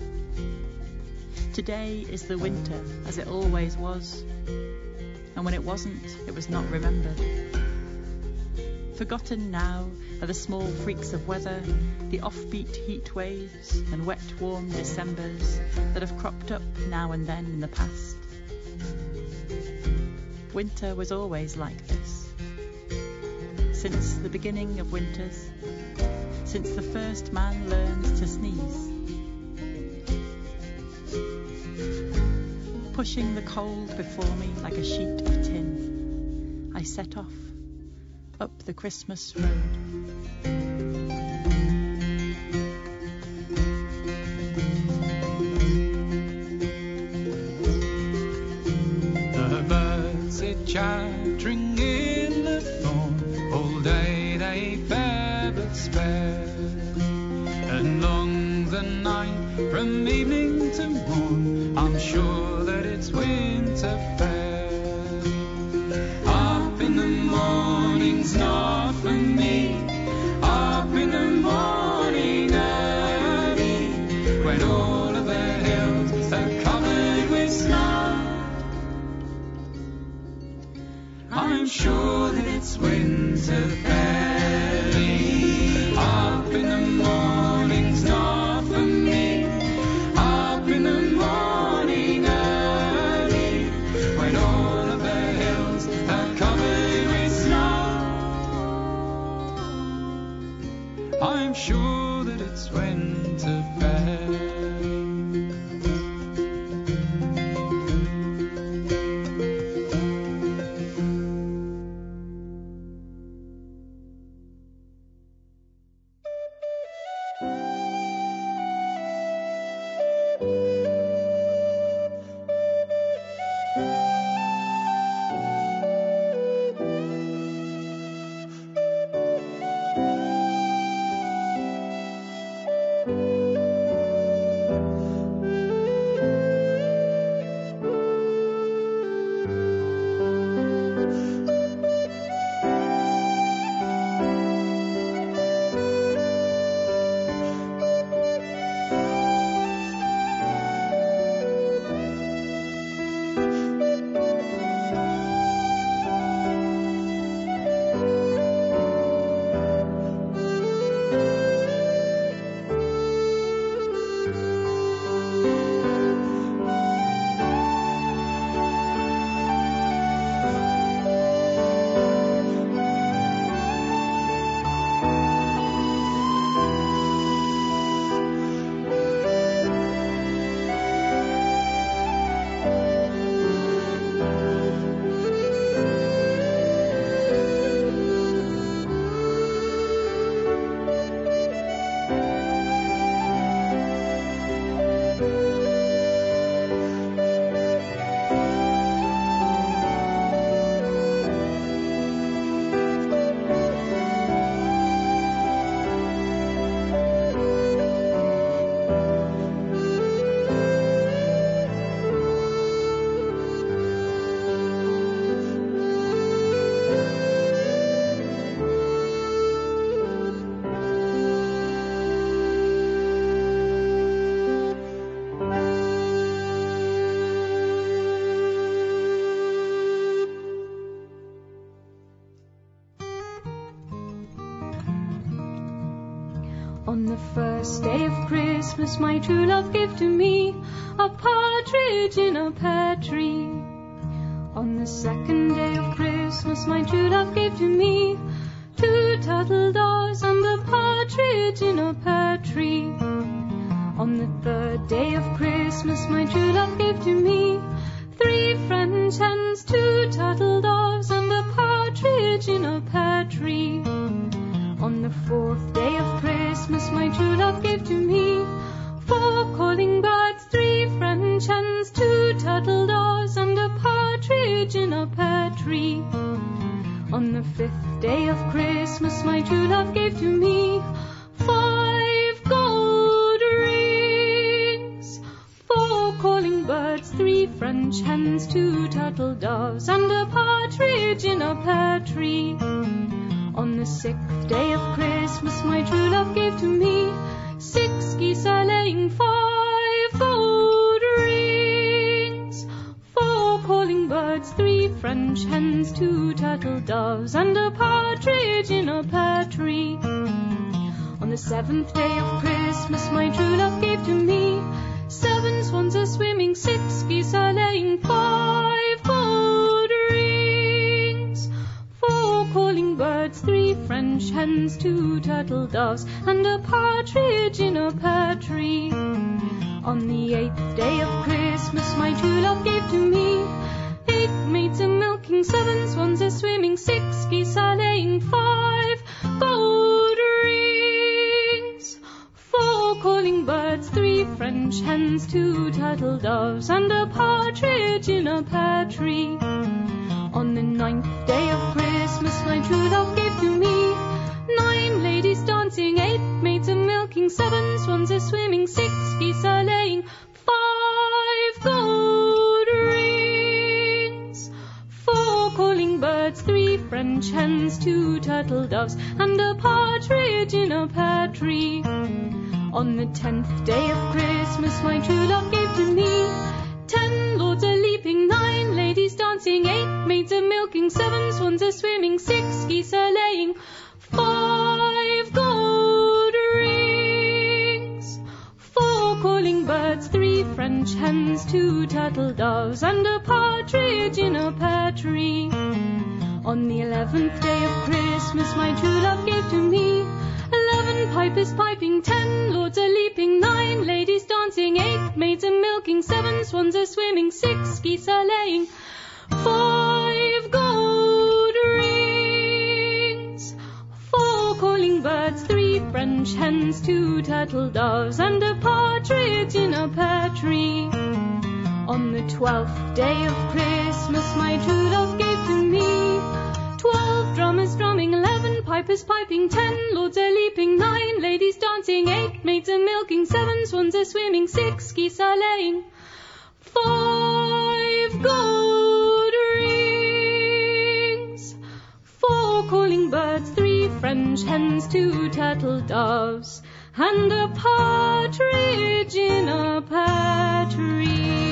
Today is the winter as it always was, and when it wasn't, it was not remembered. Forgotten now are the small freaks of weather, the offbeat heat waves and wet, warm Decembers that have cropped up now and then in the past. Winter was always like this. Since the beginning of winters, since the first man learned to sneeze. Pushing the cold before me like a sheet of tin, I set off up the Christmas road. sit chattering in the thorn. All day they fare but spare, and long the night from evening to morn, I'm sure that it's winter fair. Up in the morning's not for me, up in the morning early, when all of the hills are covered with snow. I'm sure that it's winter fairly. Up in the morning's not for me, up in the morning early, when all of the hills are covered with snow. I'm sure that it's winter fair. On the first day of Christmas my true love gave to me a partridge in a pear tree. On the second day of Christmas my true love gave to me two turtle doves and a partridge in a pear tree. On the third day of Christmas my true love gave to me three French hens, two turtle doves and a partridge in a pear tree. On the fourth day of Christmas my true love gave to me four calling birds, three French hens, two turtle doves and a partridge in a pear tree. On the fifth day of Christmas my true love gave to me five gold rings, four calling birds, three French hens, two turtle doves and a partridge in a pear tree. On the sixth day of Christmas my true love gave to me six geese a-laying, five gold rings, four calling birds, three French hens, two turtle doves and a partridge in a pear tree. On the seventh day of Christmas my true love gave to me seven swans a-swimming, six geese a-laying, five gold rings, four calling birds, three French hens, two turtle doves and a partridge in a pear tree. On the eighth day of Christmas my true love gave to me eight maids a-milking, seven swans a-swimming, six geese a-laying, five gold rings, four calling birds, three French hens, two turtle doves and a partridge in a pear tree. the ninth day of Christmas my true love gave to me nine ladies dancing, eight maids a milking, seven swans a swimming, six geese a laying, five gold rings, four calling birds, three French hens, two turtle doves, and a partridge in a pear tree. On the tenth day of Christmas my true love gave to me ten lords a leaping, nine ladies dancing, eight maids a milking, seven swans a swimming, six geese a laying, five gold rings, four calling birds, three French hens, two turtle doves, and a partridge in a pear tree. On the eleventh day of Christmas my true love gave to me eleven pipers piping, ten lords a leaping, nine ladies dancing, eight maids a milking, seven swans a swimming, six geese a laying, five gold rings, four calling birds, three French hens, two turtle doves, and a partridge in a pear tree. On the twelfth day of Christmas my true love gave to me twelve drummers drumming, eleven pipers piping, ten lords a leaping, nine ladies dancing, eight maids a milking, seven swans a swimming, six geese a laying, five gold rings, four calling birds, three French hens, two turtle doves, and a partridge in a pear tree.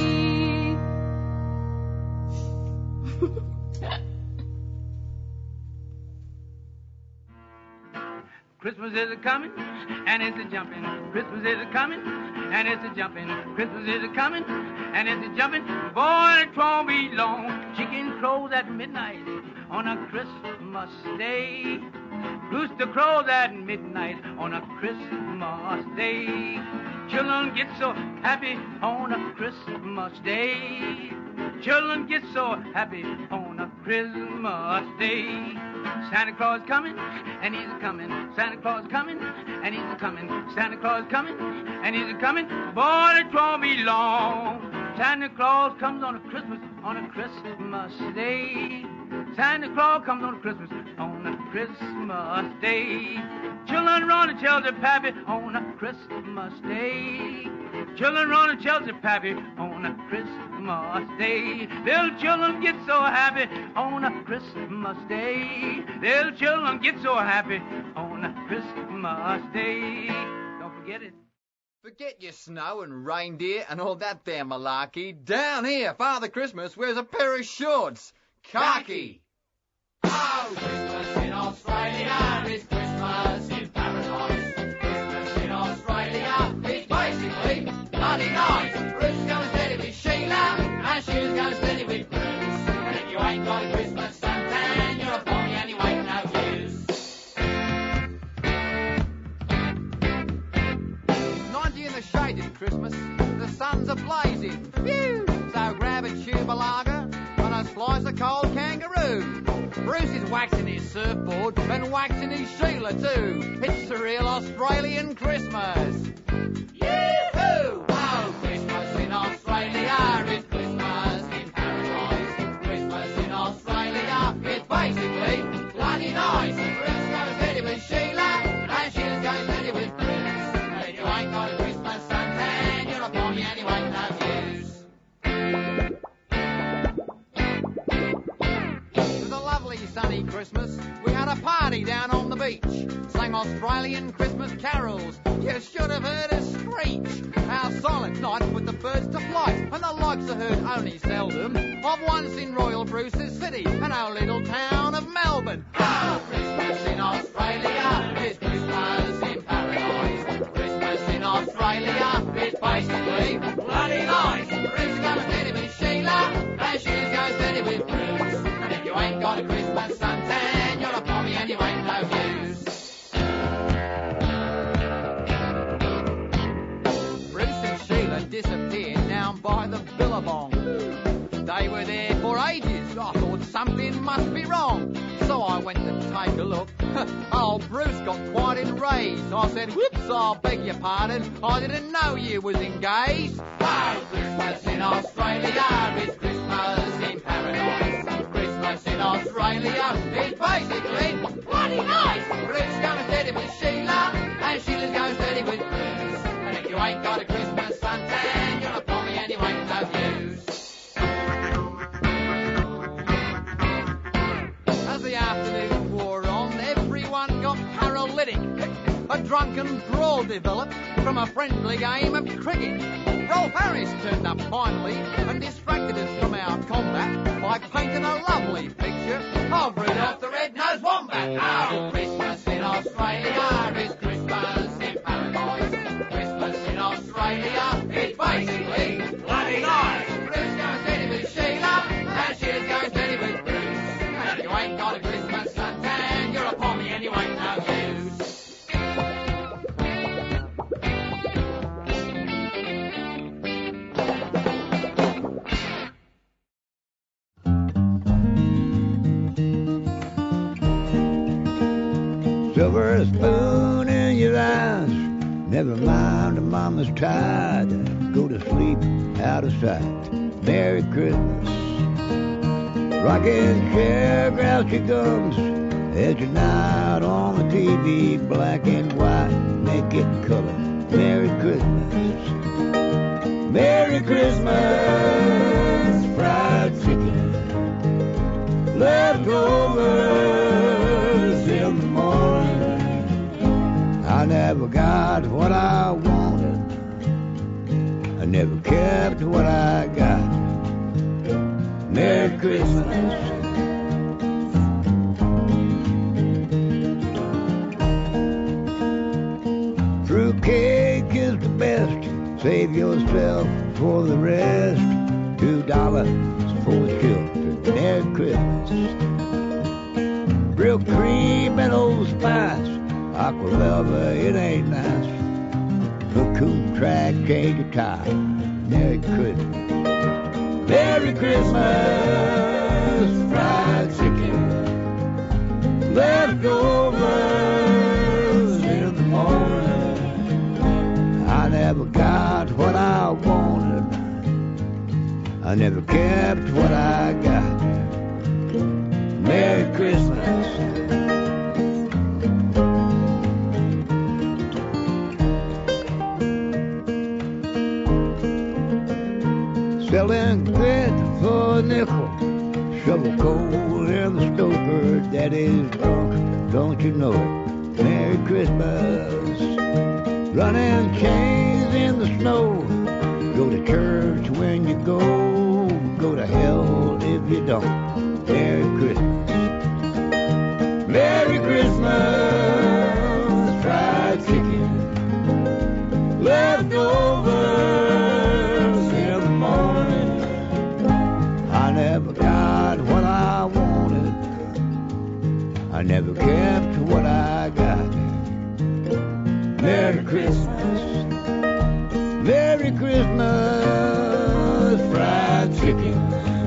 Christmas is a-coming, and it's a-jumping. Christmas is a-coming, and it's a-jumping. Christmas is a-coming, and it's a-jumping. Boy, it won't be long. Chicken crows at midnight on a Christmas day. Rooster crows at midnight on a Christmas day. Children get so happy on a Christmas day. Children get so happy on a Christmas day. Santa Claus coming, and he's a-coming. Santa Claus coming, and he's a-coming. Santa Claus coming, and he's a-coming. Boy, it won't be long. Santa Claus comes on a Christmas, on a Christmas day. Santa Claus comes on a Christmas, on a Christmas day. Children run and tell their pappy on a Christmas day. Children run and tell their pappy on a Christmas day. Little children get so happy on a Christmas day. Little children get so happy on a Christmas day. Don't forget it. Forget your snow and reindeer and all that there malarkey. Down here, Father Christmas wears a pair of shorts. Khaki. Oh, Christmas in Australia is Christmas in paradise. Christmas in Australia is basically bloody nice. Bruce goes steady with Sheila, and Sheila's goes steady with Bruce. And if you ain't got a Christmas suntan, you're a pony and you ain't no use. ninety in the shade this Christmas. The sun's a-blazing. Phew! So grab a tube of lager and a slice of cold kangaroo. Bruce is waxing his surfboard and waxing his Sheila too. It's the real Australian Christmas. Yoo-hoo! Oh, Christmas in Australia is Christmas in paradise. Christmas in Australia is basically bloody nice. Bruce goes steady with Sheila, and Sheila's going steady with Bruce. And if you ain't got a Christmas suntan, you're a pony and you ain't no use. Sunny Christmas, we had a party down on the beach, sang Australian Christmas carols, you should have heard us screech. Our silent night put the birds to flight, and the likes are heard only seldom of once in Royal Bruce's City and our little town of Melbourne. Oh, Christmas in Australia is Christmas in paradise. Christmas in Australia is basically bloody nice. Bruce goes steady with Sheila, and Sheila goes steady with Bruce. And if you ain't got a Christmas suntan, you're a pommy and you ain't no use. Bruce and Sheila disappeared down by the Billabong. They were there for ages. I thought something must be wrong. So I went to take a look. Old Bruce got quite enraged. I said, whoops, I beg your pardon. I didn't know you was engaged. Oh, Christmas in Australia is Christmas in paradise. Christmas in critic. A drunken brawl developed from a friendly game of cricket. Rolf Harris turned up finally and distracted us from our combat by painting a lovely picture of Rudolph the Red-Nosed Wombat. Oh, Christmas in Australia is Christmas in paradise. Christmas in Australia is basically bloody nice. Bruce goes steady with Sheila, and she's going steady with Bruce. And if you ain't got a Christmas suntan, you're a pommy and you ain't no use. Silver spoon in your eyes, never mind, the mama's tired. Go to sleep out of sight. Merry Christmas. Rocking chair, grouchy gums, as you're not on the T V, black and white, make it color. Merry Christmas. Merry Christmas. Fried chicken, leftovers in the morning. I never got what I wanted, I never kept what I got. Merry Christmas. Fruitcake is the best, save yourself for the rest. Two dollars for children. Merry Christmas. Real cream and old spice, aqua velva, it ain't nice. Cocoon track, change your tire. Merry Christmas. Merry Christmas. Fried chicken, leftovers in the morning. I never got what I wanted, I never kept what I got. Merry Christmas. Selling grit for a nickel, shovel coal in the stoker. Daddy's drunk, don't you know it? Merry Christmas. Running chains in the snow, go to church when you go, go to hell if you don't. Merry Christmas. Merry Christmas. Fried chicken, leftovers in the morning. I never got what I wanted, I never kept what I got. Merry Christmas. Merry Christmas. Fried chicken,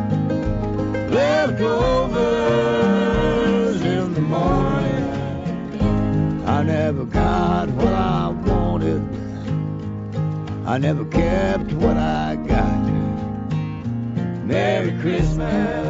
leftovers in the morning. I never got what I wanted, I never kept what I got. Merry Christmas.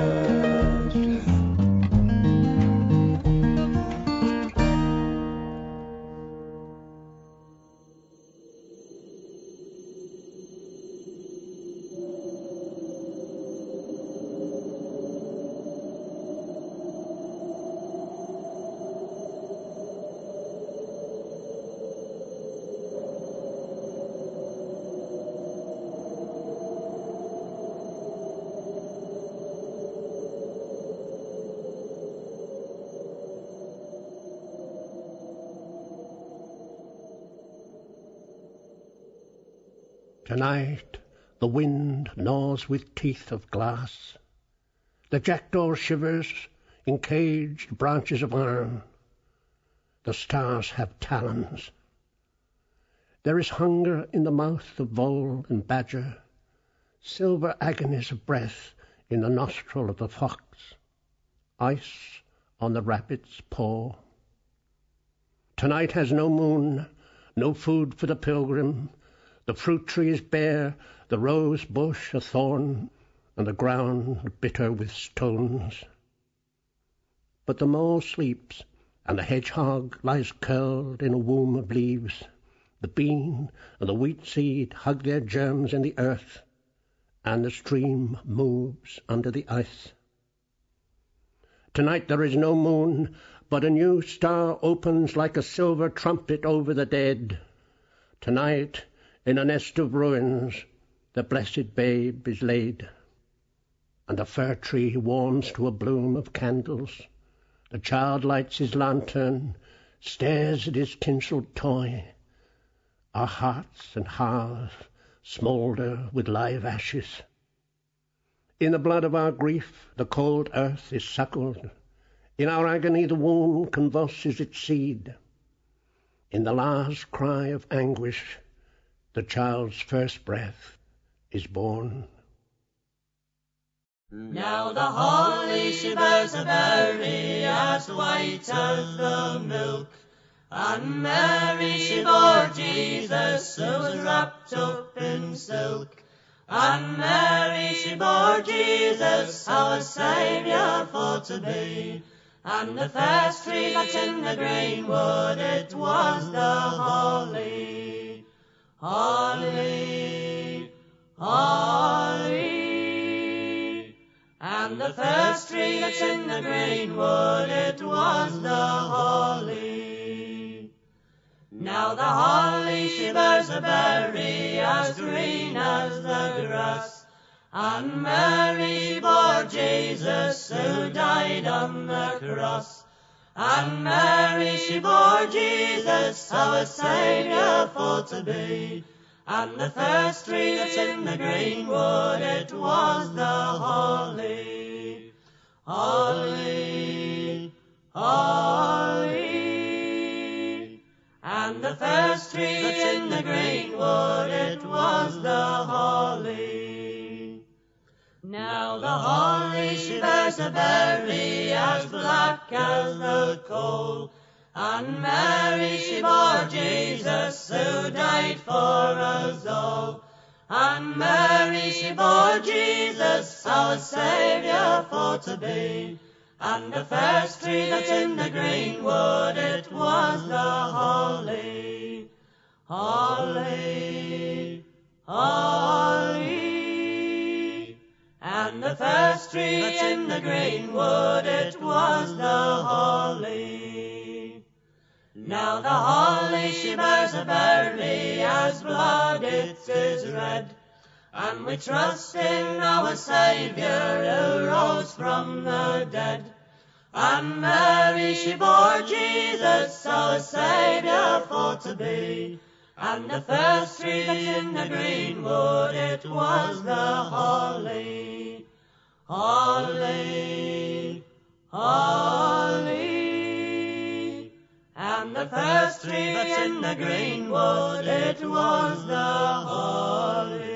Tonight the wind gnaws with teeth of glass, the jackdaw shivers in caged branches of iron, the stars have talons. There is hunger in the mouth of vole and badger, silver agonies of breath in the nostril of the fox, ice on the rabbit's paw. Tonight has no moon, no food for the pilgrim. The fruit tree is bare, the rose bush a thorn, and the ground bitter with stones. But the mole sleeps, and the hedgehog lies curled in a womb of leaves. The bean and the wheat seed hug their germs in the earth, and the stream moves under the ice. Tonight there is no moon, but a new star opens like a silver trumpet over the dead. Tonight, in a nest of ruins, the blessed babe is laid. And the fir tree warms to a bloom of candles. The child lights his lantern, stares at his tinselled toy. Our hearts and hearths smoulder with live ashes. In the blood of our grief, the cold earth is suckled. In our agony, the womb convulses its seed. In the last cry of anguish, the child's first breath is born. Now the holly she bears a berry as white as the milk, and Mary she bore Jesus who was wrapped up in silk. And Mary she bore Jesus, our Saviour for to be. And the first tree that's in the greenwood, it was the holly, holly, holly. And the first tree that's in the greenwood, it was the holly. Now the holly she bears a berry as green as the grass, and Mary she bore Jesus who died on the cross. And Mary she bore Jesus, our Saviour for to be. And the first tree that's in the greenwood, it was the holly, holly, holly. And the first tree that's in the greenwood, it was the holly. Now the holly she bears a berry as black as the coal, and Mary she bore Jesus who died for us all. And Mary she bore Jesus, our Saviour for to be. And the first tree that's in the greenwood, it was the holly, holly, holly. And the first tree that's in the greenwood, it was the holly. Now the holly she bears a berry as blood it is red, and we trust in our Saviour who rose from the dead. And Mary she bore Jesus, our Saviour for to be. And the first tree that's in the greenwood, it was the holly, holly, holly. And the first tree that's in the greenwood, it was the holly.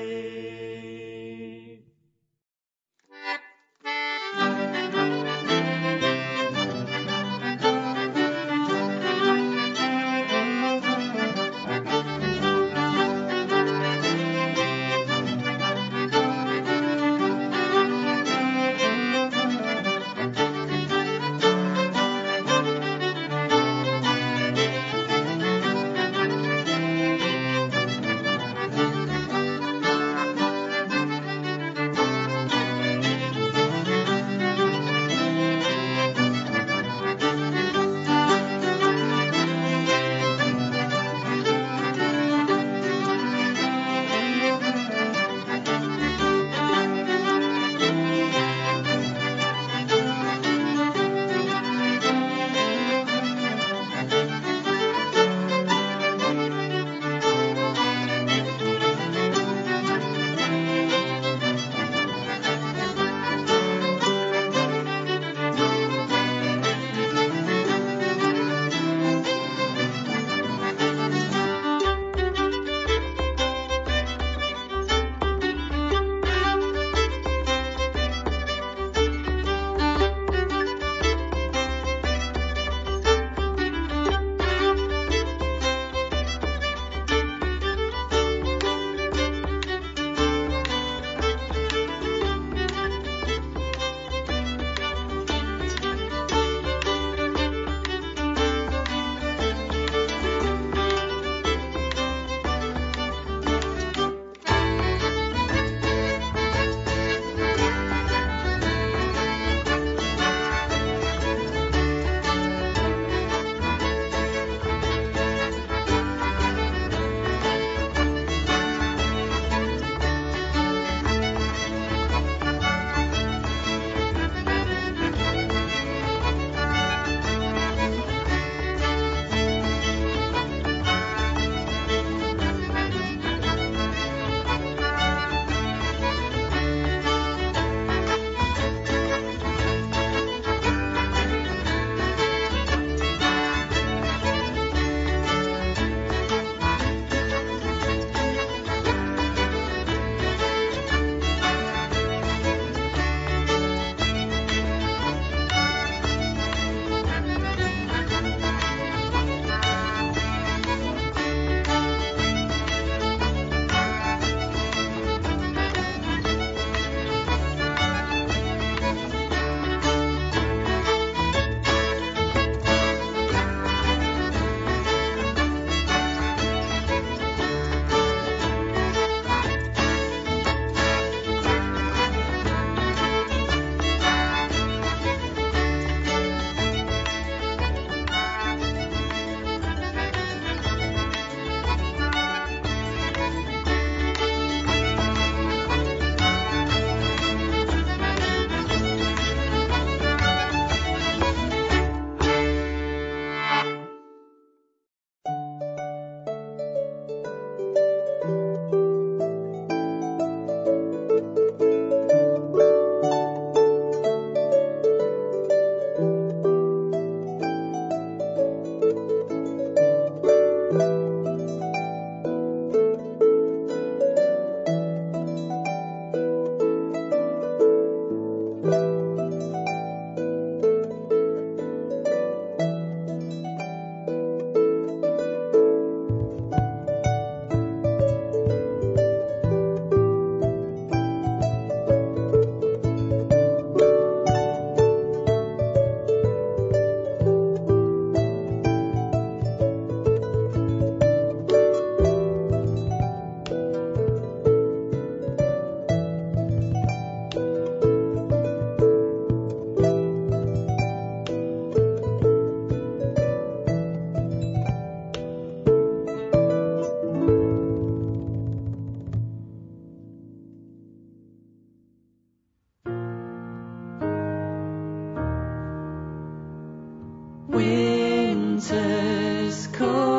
winter's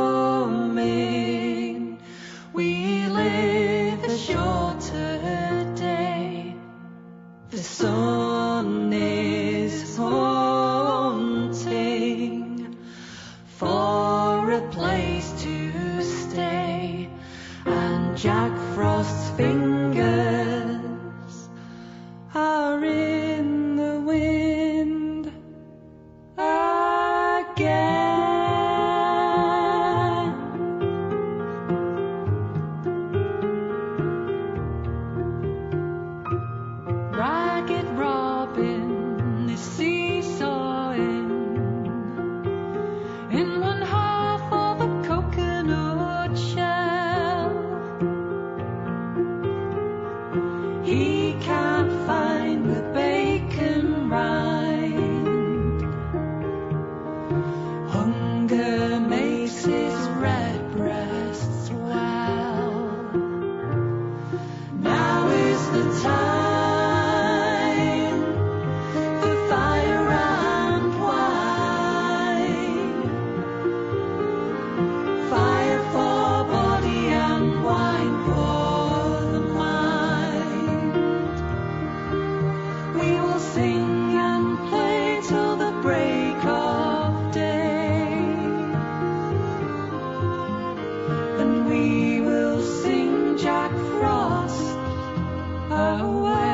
coming. We live a shorter day. The sun is hunting for a place to stay, and Jack Frost's fingers are in the wind again. Ragged Robin is seesawing in one half of a coconut shell. He can't find the bacon rind. Hunger makes his red breast swell. Now is the time for fire and wine. Fire for body and wine for the mind. We will sing and play till the break of day, and we will sing Jack Frost away.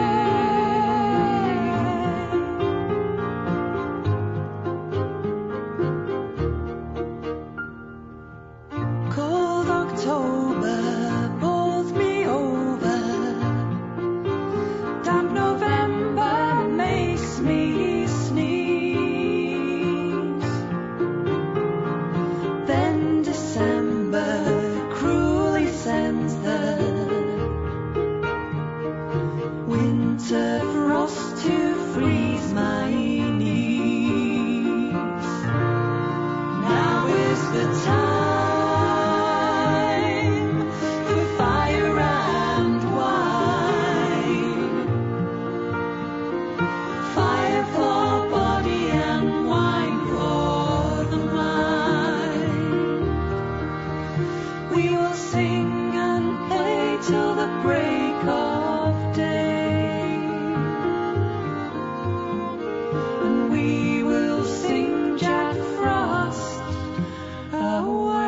Cold October bowls me over. Damp November makes me sneeze. Then December cruelly sends the winter frost to freeze my knees. Now is the time for fire and wine. Fire for body and wine for the mind. We will sing and play till the break of day, and we will sing Jack Frost away.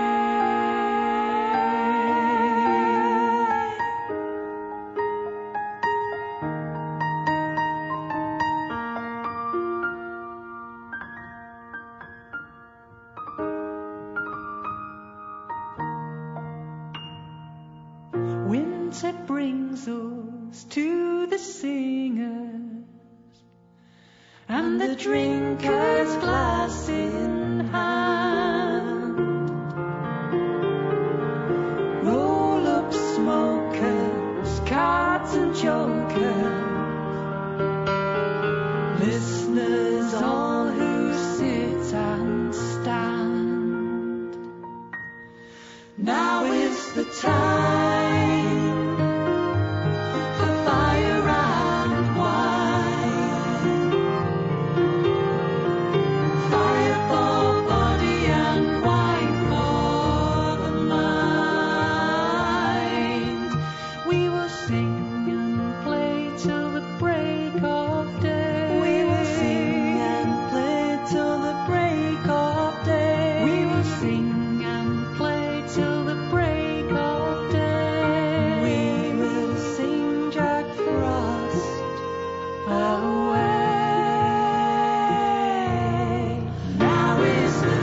Winter brings us to the singers and the drinkers, glass in hand. Roll up smokers, cards and jokers, listeners all who sit and stand. Now is the time for fire and wine. Fire for body and wine for the mind. We will sing and play till the break of day. We will sing and play till the break of day. We will sing and play till the break of day. We will sing Jack Frost away. Now is the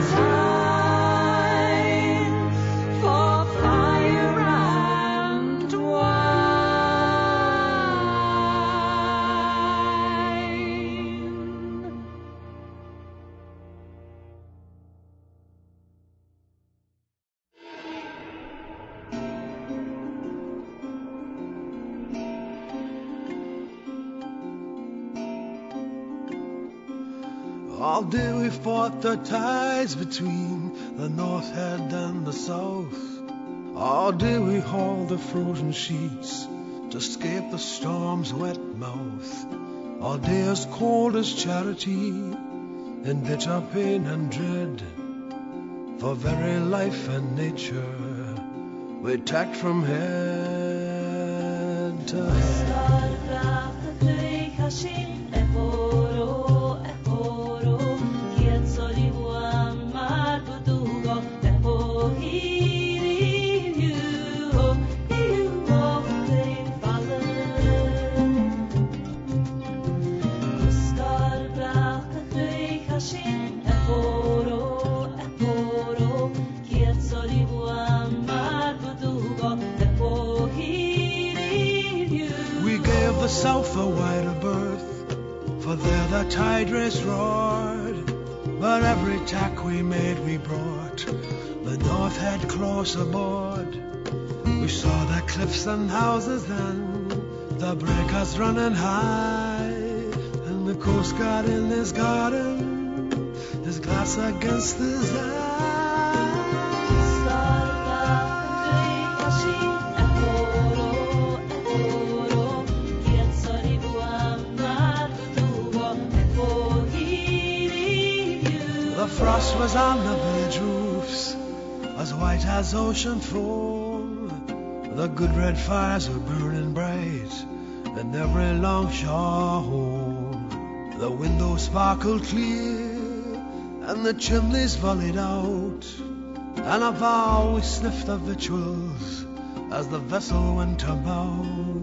time for fire and wine. All day we fought the tides between the north head and the south. All day we hauled the frozen sheets to escape the storm's wet mouth. All day as cold as charity, in bitter pain and dread, for very life and nature we tacked from head to head. South a wider berth, for there the tide race roared. But every tack we made we brought the North Head close aboard. We saw the cliffs and houses then, the breakers running high, and the Coast Guard in his garden, his glass against his eye. The frost was on the village roofs, as white as ocean foam. The good red fires were burning bright in every longshore home. The windows sparkled clear, and the chimneys volleyed out. And a vow we sniffed the victuals as the vessel went about.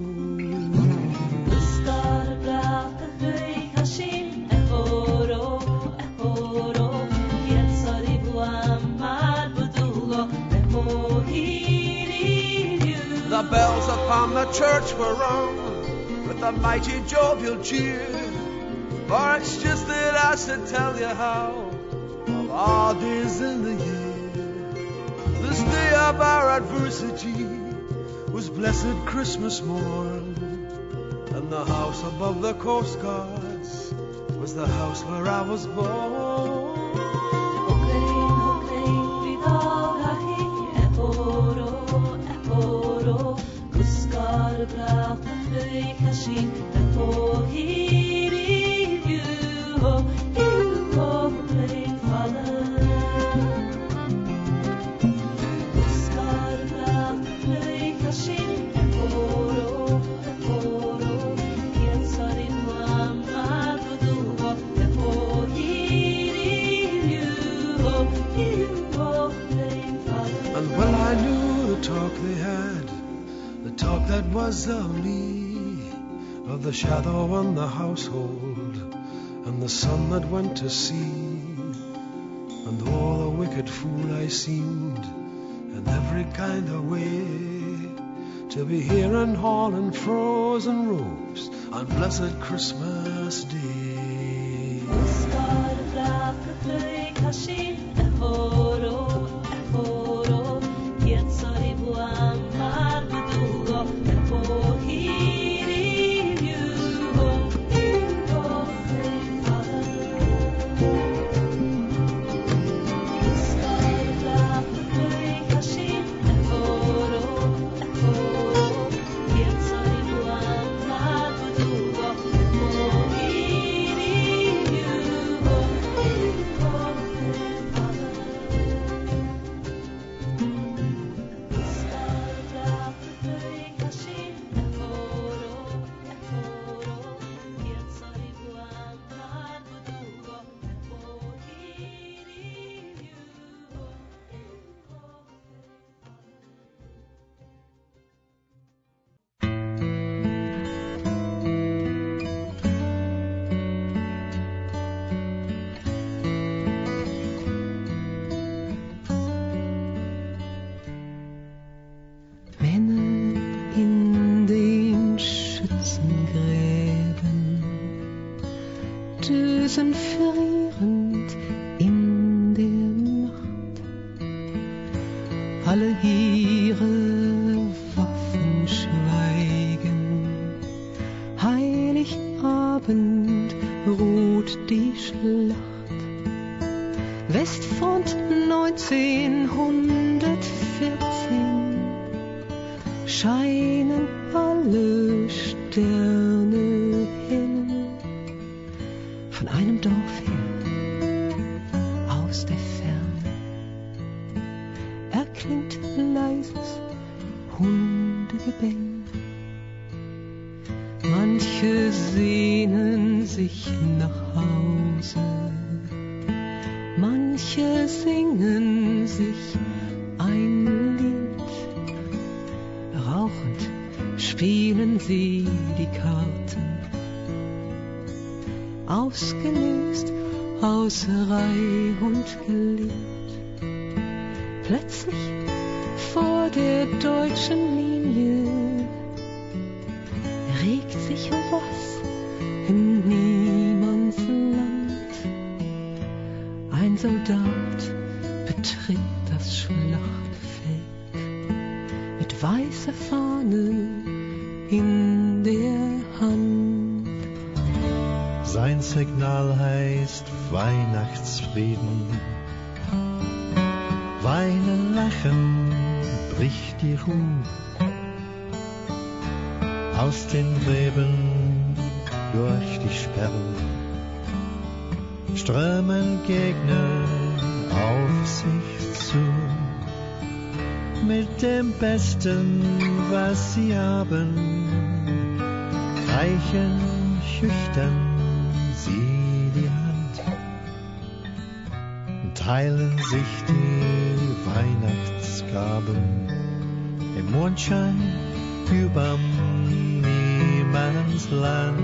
The bells upon the church were rung with a mighty jovial cheer. For it's just that I should tell you how, of all days in the year, this day of our adversity was blessed Christmas morn. And the house above the Coast Guards was the house where I was born. And well I knew the talk they had, the talk that was of me, of the shadow on the household, and the son that went to sea. And all a wicked fool I seemed, in every kind of way, to be here and hauling frozen ropes on blessed Christmas Day. frierend in der Nacht. Alle ihre Waffen schweigen. Heiligabend ruht die Schlacht. Westfront neunzehnhundertvierzehn scheinen alle Sterne hell. Von einem Dorf her aus der Ferne erklingt leises Hundegebell. Manche sehnen sich nach Hause, manche singen sich ein Lied. Rauchend spielen sie die Karten, ausgelöst aus Reih und geliebt. Plötzlich vor der deutschen Linie regt sich was im Niemandsland. Ein Soldat betritt das Schlachtfeld mit weißer Fahne in der Hand. Sein Signal heißt Weihnachtsfrieden. Weinen, Lachen bricht die Ruhe aus den Gräben durch die Sperren. Strömen Gegner auf sich zu mit dem Besten, was sie haben, reichen schüchtern sie die Hand, teilen sich die Weihnachtsgaben im Mondschein überm Niemandsland.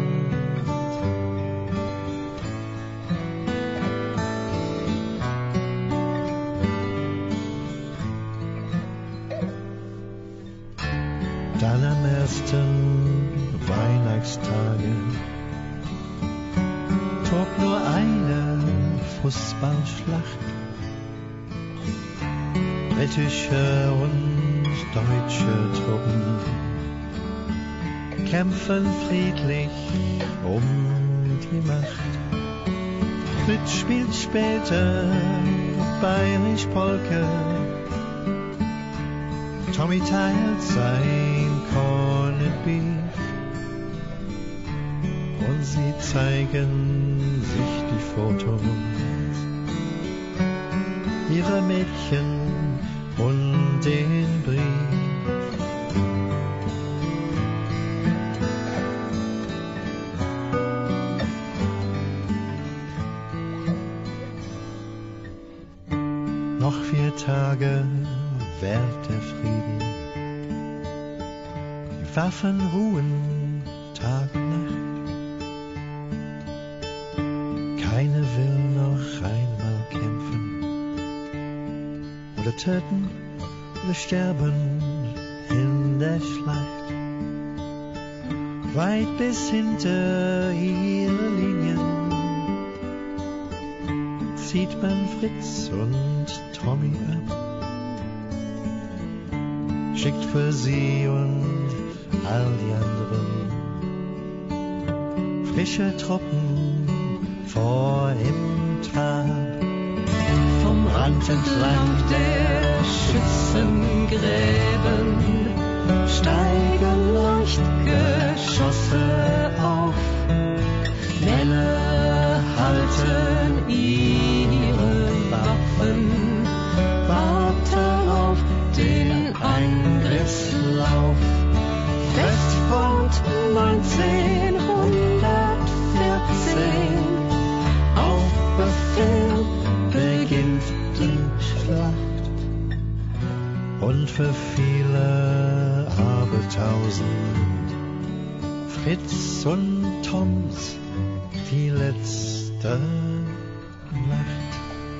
Dann am ersten Weihnachtstage tobt nur eine Fußballschlacht. Britische und deutsche Truppen kämpfen friedlich um die Macht. Fritz spielt später bayerisch Polka, Tommy teilt sein Corned Beef und sie zeigen sich die Fotos ihrer Mädchen und den Brief. Noch vier Tage währt der Frieden. Die Waffen ruhen Tag und Nacht. Keiner will noch einmal kämpfen oder töten oder sterben in der Schlacht. Weit bis hinter ihre Linien zieht man Fritz und Tommy ab, schickt für sie und all die anderen frische Truppen vor im Trab. Vom Rand entlang der Schützengräben steigen Leuchtgeschosse auf. Männer halten ihre Waffen, warten auf den Angriffslauf. Festfront neunzehnhundertvierzehn, auf Befehl beginnt die Schlacht. Und für viele Abertausend Fritz und Toms die letzte Nacht.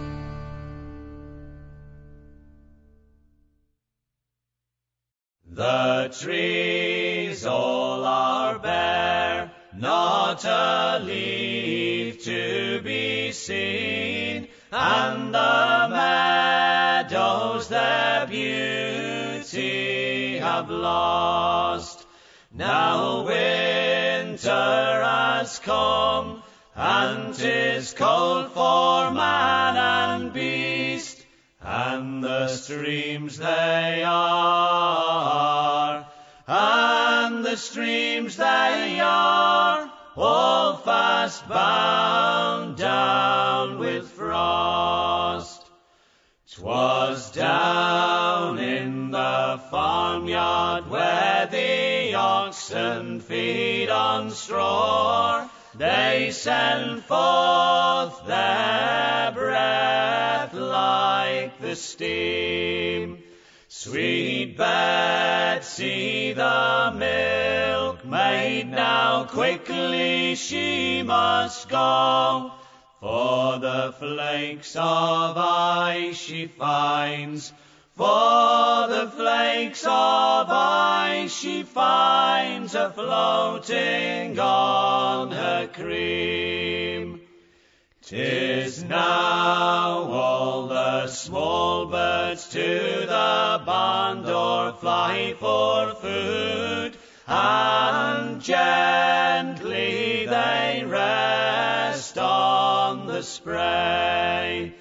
The trees all are bare, not a leaf to be seen, and the meadows their beauty have lost. Now winter has come, and 'tis cold for man and beast, and the streams they are, and the streams they are, all fast bound down with frost. 'Twas down in the farmyard where the oxen feed on straw, they send forth their breath like the steam. Sweet Betsy, the milkmaid, now quickly she must go, for the flakes of ice she finds, for the flakes of ice she finds a floating on her cream. 'Tis now all the small birds to the barn door fly for food, and gently they rest on the spray.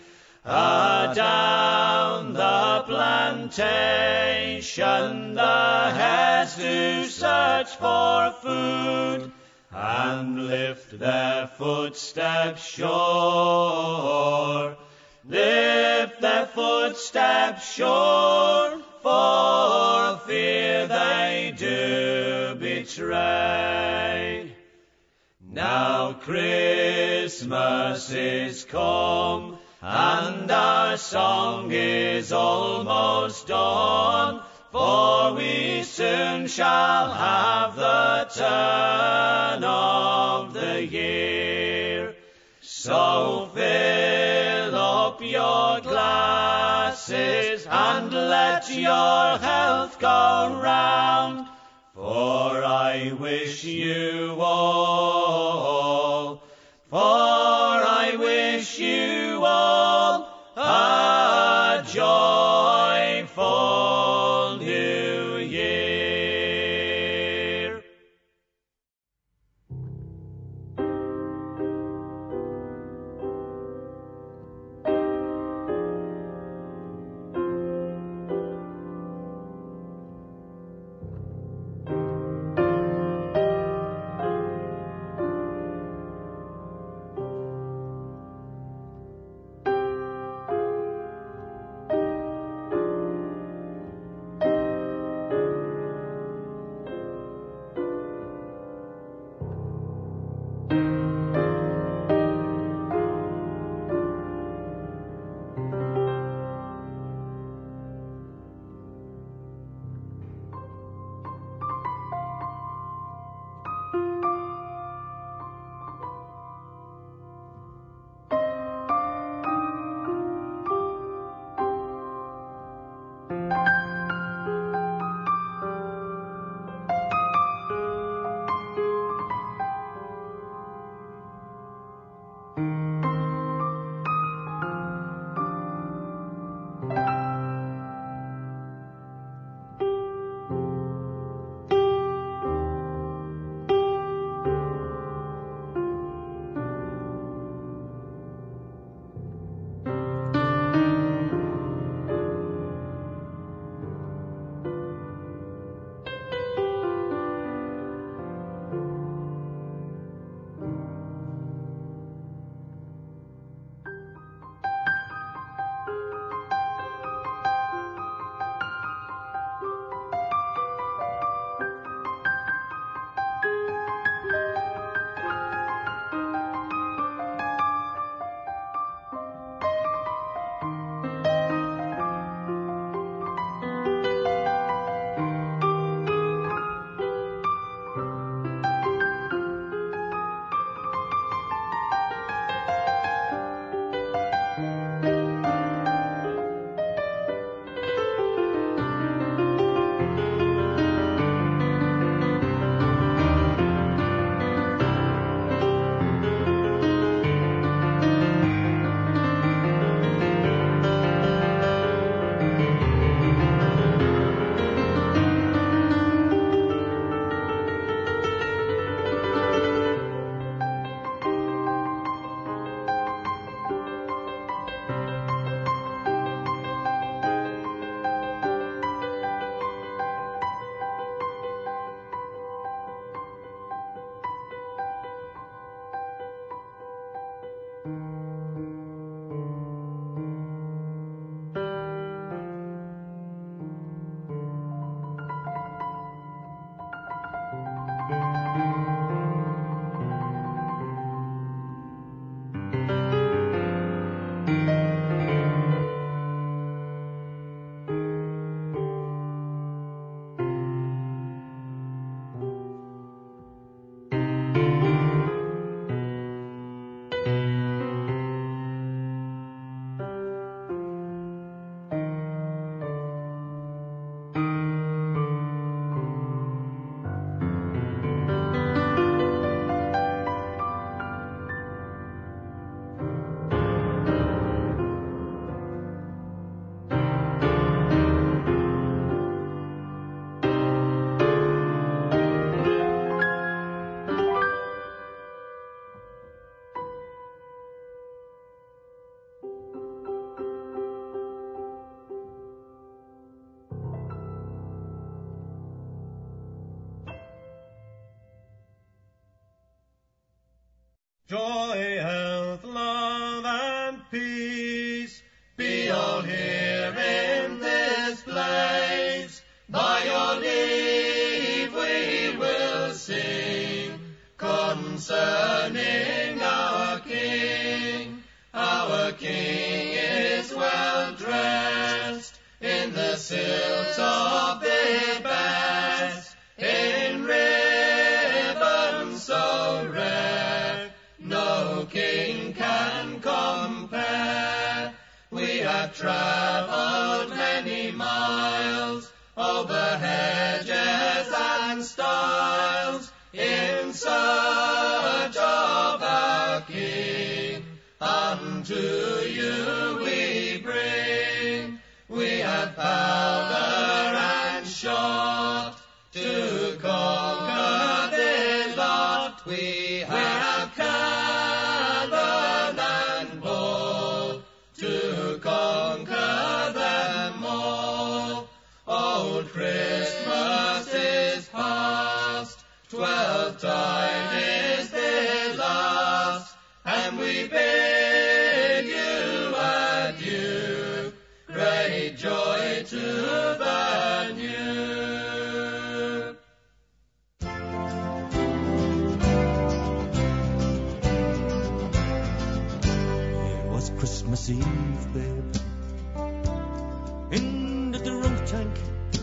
Adown the plantation the hares do search for food, and lift their footsteps sure, lift their footsteps sure, for fear they do betray. Now Christmas is come, and our song is almost done, for we soon shall have the turn of the year. So fill up your glasses and let your health go round, for I wish you all, for I wish you all a joyful New Year. Joy, health, love, and peace be all here in this place. By your leave we will sing concerning our King. Our King is well dressed in the silks of the best, in ribbons so rare, no king can compare. We have travelled many miles over hedges and stiles in search of our King. Unto you we bring, we have powder and shot to conquer the lot. We have cannon and ball to conquer them all. Old Christmas is past, Twelfth Tide is the last, and we bid you adieu. Great joy to the new. It was Christmas Eve, babe, in the drunk tank.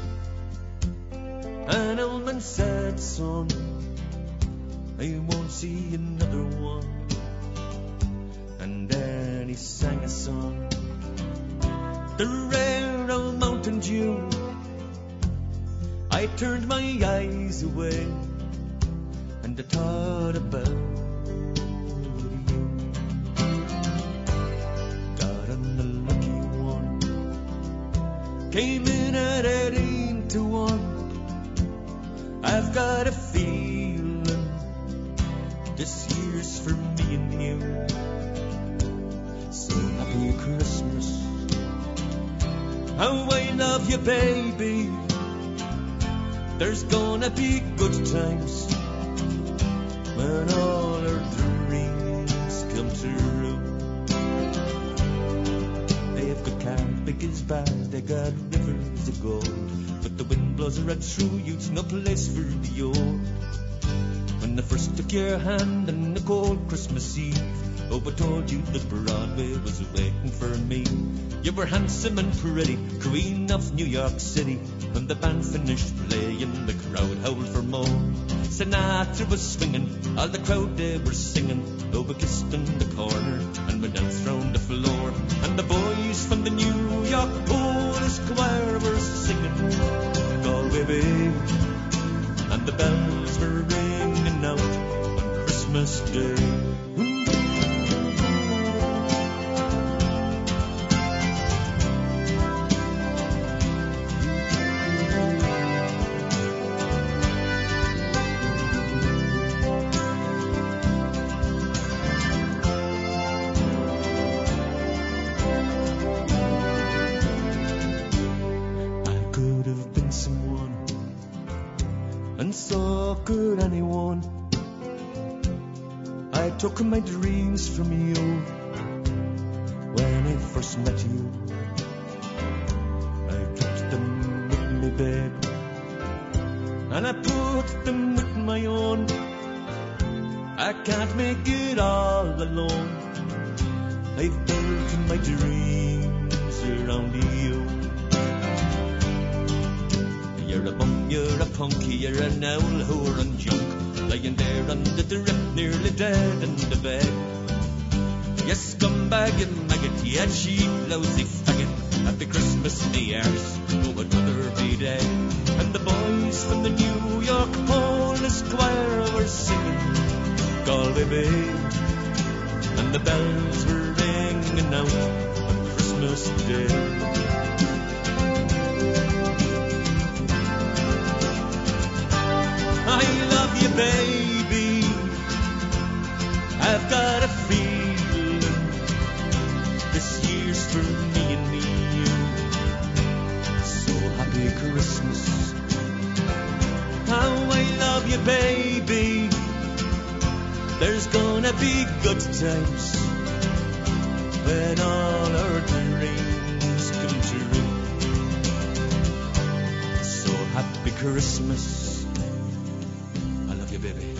An old man said, son, I won't see another one. And then he sang a song, the rare old Mountain Dew. I turned my eyes away and I thought about you. Got an unlucky one, came in at eighteen to one. I've got a feeling this year's for me and you. So happy Christmas, how I love you, baby. There's gonna be good times when all our dreams come true. They've got cars big as bad, they got rivers of gold, but the wind blows right through you, it's no place for the old. When I first took your hand on a cold Christmas Eve, oh, I told you that Broadway was waiting for me. You were handsome and pretty, queen of New York City. When the band finished playing, the crowd howled for more. Sinatra was swinging, all the crowd they were singing. Oh, we kissed in the corner and we danced round the floor. And the boys from the New York Police Choir were singing Galway Bay. And the bells were ringing out on Christmas Day. Could anyone? I took my dreams from you when I first met you. I took them with me, babe, and I put them with my own. I can't make it all alone. I've built my dreams around you. You're a bum, you're a punky, you're an owl whore and junk, lying there under the rip, nearly dead in the bed. You scumbag and maggot, you cheap, lousy faggot. Happy Christmas, me arse, who would rather be dead. And the boys from the New York Police Choir were singing Galway Bay. And the bells were ringing out on Christmas Day. I love you, baby. I've got a feeling this year's for me and me. So happy Christmas. How I love you, baby. There's gonna be good times when all our dreams come true. So happy Christmas. I love you, baby.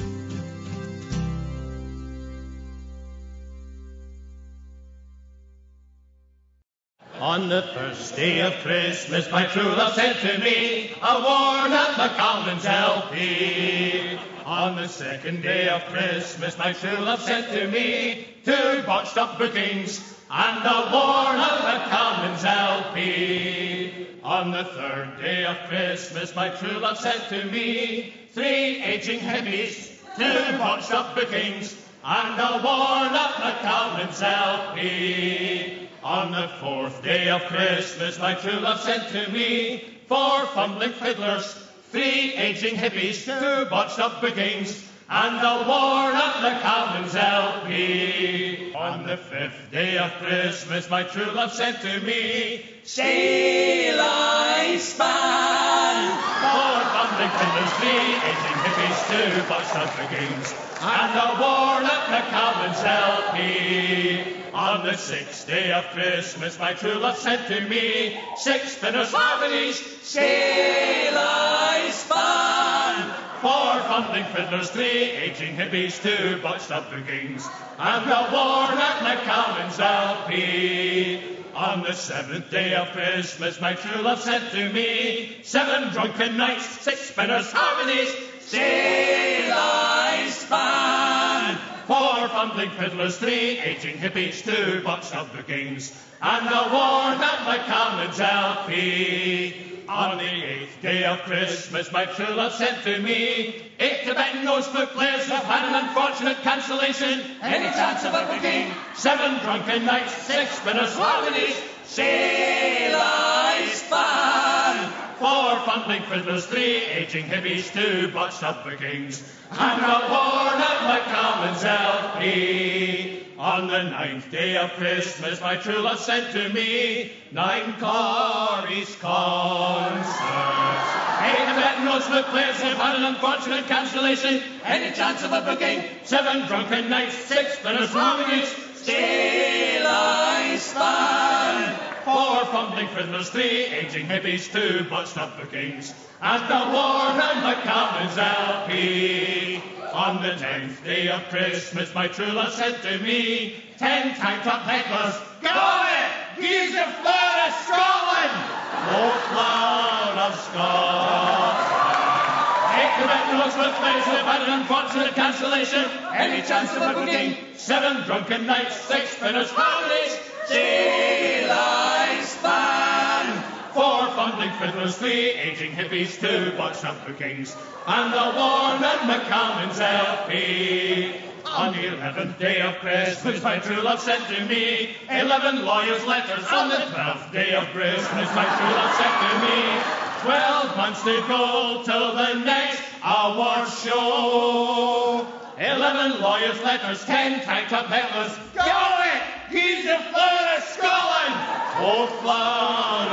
On the first day of Christmas, my true love sent to me a worn out McCollum's L P. On the second day of Christmas, my true love sent to me two botched up bookings and a worn out McCollum's L P. On the third day of Christmas, my true love sent to me three aging hippies, two botched up bookings and a worn out McCollum's L P. On the fourth day of Christmas, my true love sent to me four fumbling fiddlers, three aging hippies, two botched up bookings, and a worn-out McCollum's L P. On the fifth day of Christmas, my true love sent to me Sail I Span, four fumbling fiddlers, three aging hippies, two botched up bookings, and a worn-out McCollum's L P. On the sixth day of Christmas, my true love sent to me six spinners harmonies, Sail I Span, four fumbling fiddlers, three aging hippies, two botched up bookings, and a worn-out McCollum's L P. On the seventh day of Christmas, my true love sent to me seven drunken knights, six spinners harmonies, Sail I Span, four fumbling fiddlers, three aging hippies, two botched up bookings, and a worn-out McCollum's L P. On the eighth day of Christmas, my true love sent to me eight Tibetan nosebook players who've had an unfortunate cancellation, any chance of a booking, seven drunken knights, six spinners harmonies, Sail I Span, four fumbling fiddlers, three aging hippies, two botched up bookings, and a worn-out McCollum's L P. On the ninth day of Christmas, my true love sent to me nine Corey's concerts, eight Tibetan nosebook players who've had an unfortunate cancellation, any chance of a booking, seven drunken knights, six spinners harmonies, Sail I Span, four fumbling fiddlers, three aging hippies, two botched up bookings, and a worn-out McCollum's L P. On the tenth day of Christmas, my true love sent to me ten tank-top hecklers, go it! He's a flirt of Scotland! Oh, cloud of Scotland! Eight Tibetan nosebook players who've had an unfortunate cancellation, any chance of a booking, seven drunken knights, six spinners harmonies, Sail I Span, four fumbling fiddlers, three aging hippies, two botched up bookings, and a worn-out McCollum's L P. On the eleventh day of Christmas, my true love sent to me eleven lawyers' letters. On the twelfth day of Christmas, my true love sent to me twelve months to go till the next award show. Eleven lawyers' letters, ten tank-top hecklers, go it! He's the flirt of Scotland! Oh, flood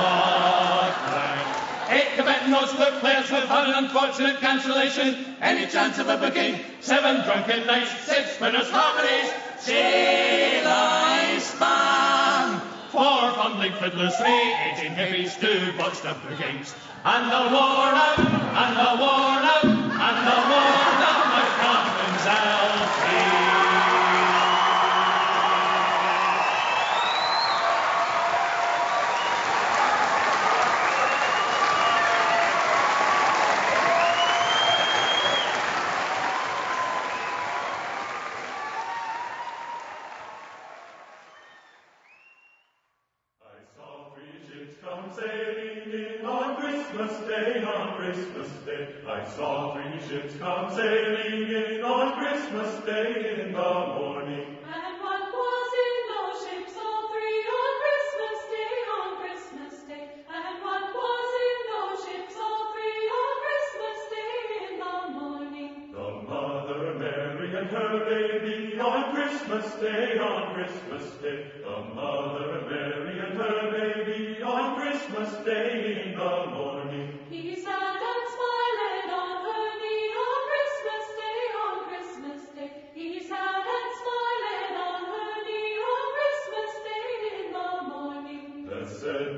of Scotland! Eight Tibetan nosebook players who've had an unfortunate cancellation, any chance of a booking, seven drunken knights, six spinners harmonies, Sail I Span, four fumbling fiddlers, three aging hippies, two botched up bookings, and a worn-out, and a worn-out, and a worn-out McCollum's L P. I saw three ships come sailing in on Christmas Day in the morning. And what was in those ships, all three, on Christmas Day, on Christmas Day? And what was in those ships, all three, on Christmas Day in the morning? The Mother Mary and her baby on Christmas Day, on Christmas Day. The Mother Mary and her baby on Christmas Day in the morning. He sat and smiled on her knee on Christmas Day, on Christmas Day.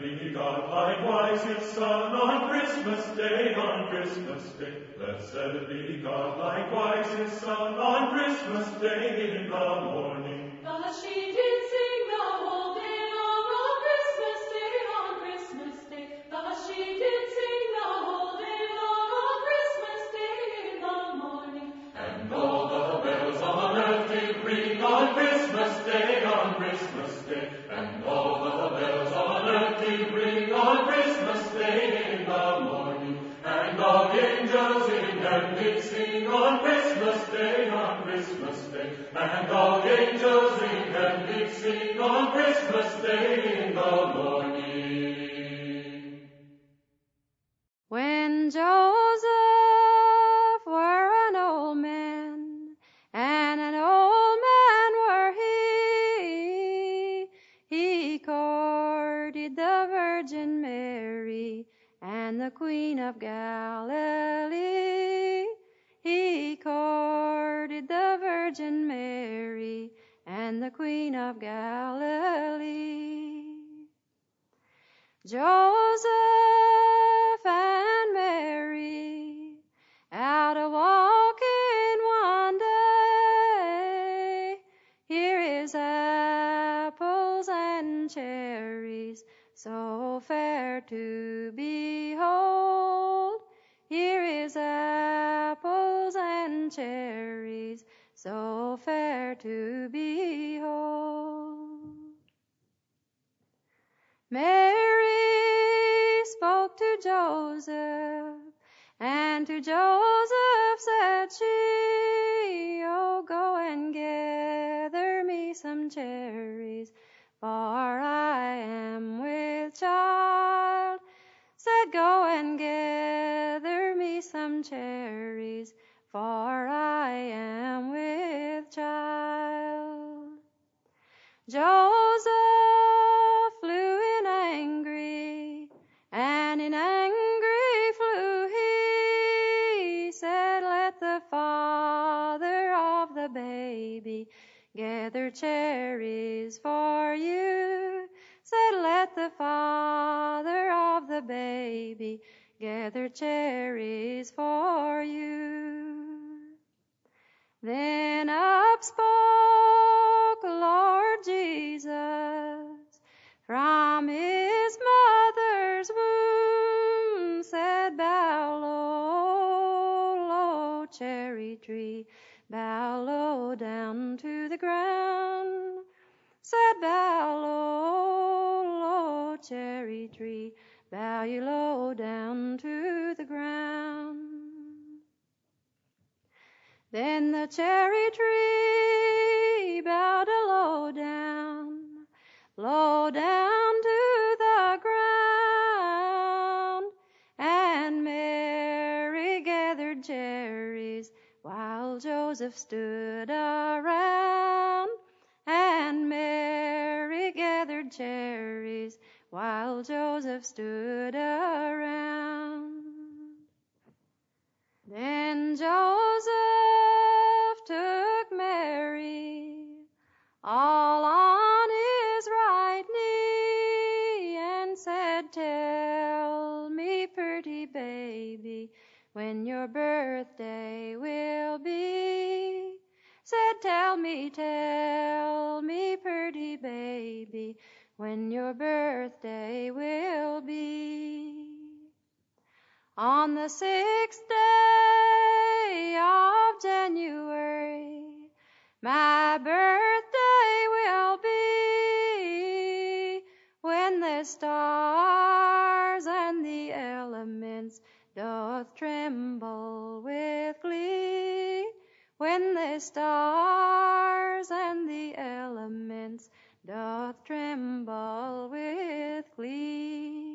be God likewise his Son on Christmas Day, on Christmas Day. Blessed be God likewise his Son on Christmas Day in the morning. The she did sing the whole day long on Christmas Day, on Christmas Day. The she did sing the whole day long on Christmas Day in the morning. And all the bells on earth did ring on Christmas Day, on Christmas Day. And all the bells on earth did ring on Christmas Day in the morning. And all angels in heaven did sing on Christmas Day, on Christmas Day. And all angels in heaven did sing on Christmas Day in the morning. When Joseph were an old man, and an old man were he, he courted the Virgin Mary and the Queen of Galilee. He courted the Virgin Mary and the Queen of Galilee. Joseph and Mary out a walking one day. Here is apples and cherries, so fair to behold. Here is apples and cherries, so fair to behold. Mary spoke to Joseph, and to Joseph said she, oh, go and gather me some cherries, for I am with child. Said, go and gather me some cherries, for I am with child. Joseph flew in angry, and in angry flew he. Said, let the father of the baby gather cherries for you. Said, let the father of the baby gather cherries for you. Then up spoke Lord Jesus from his mother's womb. Said, bow low, low, cherry tree, bow low down to the ground. Said, bow low, low, cherry tree, bow you low down to the ground. Then the cherry tree bowed low down, low down to the ground, and Mary gathered cherries while Joseph stood around. And Mary gathered cherries while Joseph stood around. Then Joseph took Mary all on his right knee and said, tell me, pretty baby, when your birthday will be. Said, tell me, tell me, pretty baby, when your birthday will be. On the sixth day of January, my birthday will be, when the stars and the elements doth tremble with glee. When the stars and the elements doth tremble with glee.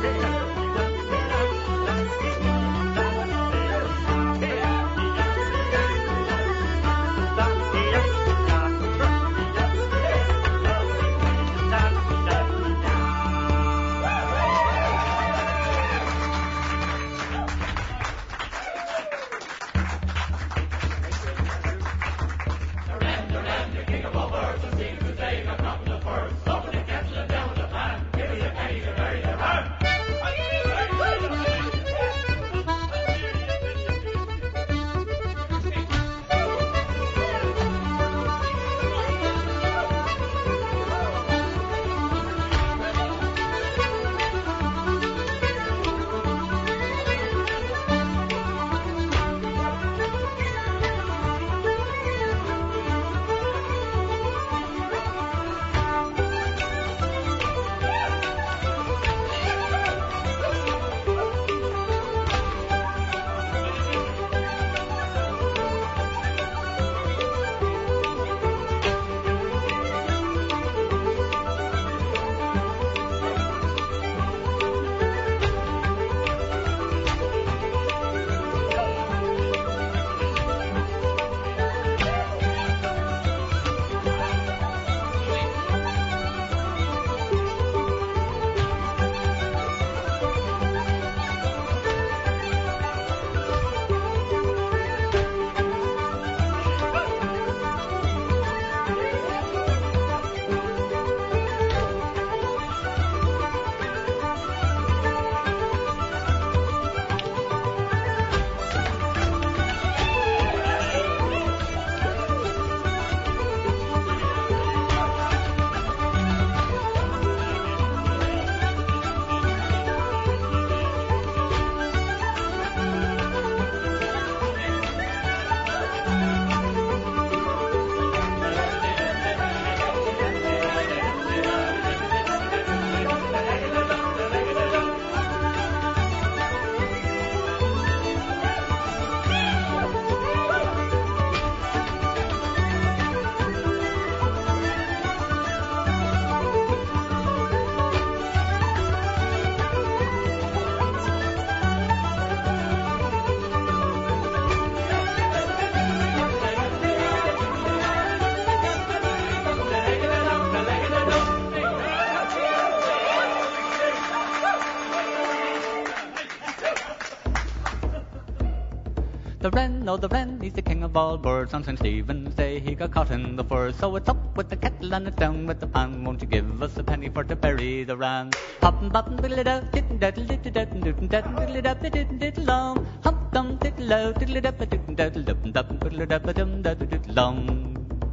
The wren, oh the wren, he's the king of all birds. On Saint Stephen's Day he got caught in the furs. So it's up with the kettle and it's down with the pan. Won't you give us a penny for to bury the wren? Hoppin' boppin' diddle da diddle daddle diddle daddle diddle daddle diddle daddle diddle diddle dum. Hump dum diddle o diddle daddle diddle daddle diddle daddle diddle daddle dum daddle diddle dum.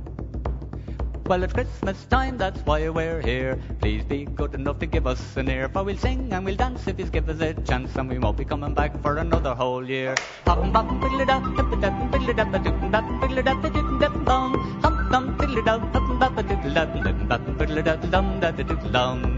Well, it's Christmas time, that's why we're here. Please be good enough to give us an ear, for we'll sing and we'll dance if you give us a chance, and we won't be coming back for another whole year. Hoppin' boppin' diddle da diddle daddle diddle daddle diddle daddle diddle daddle diddle daddle dum. Hump dum diddle da hoppin' boppin' diddle daddle diddle daddle diddle daddle dum daddle diddle dum.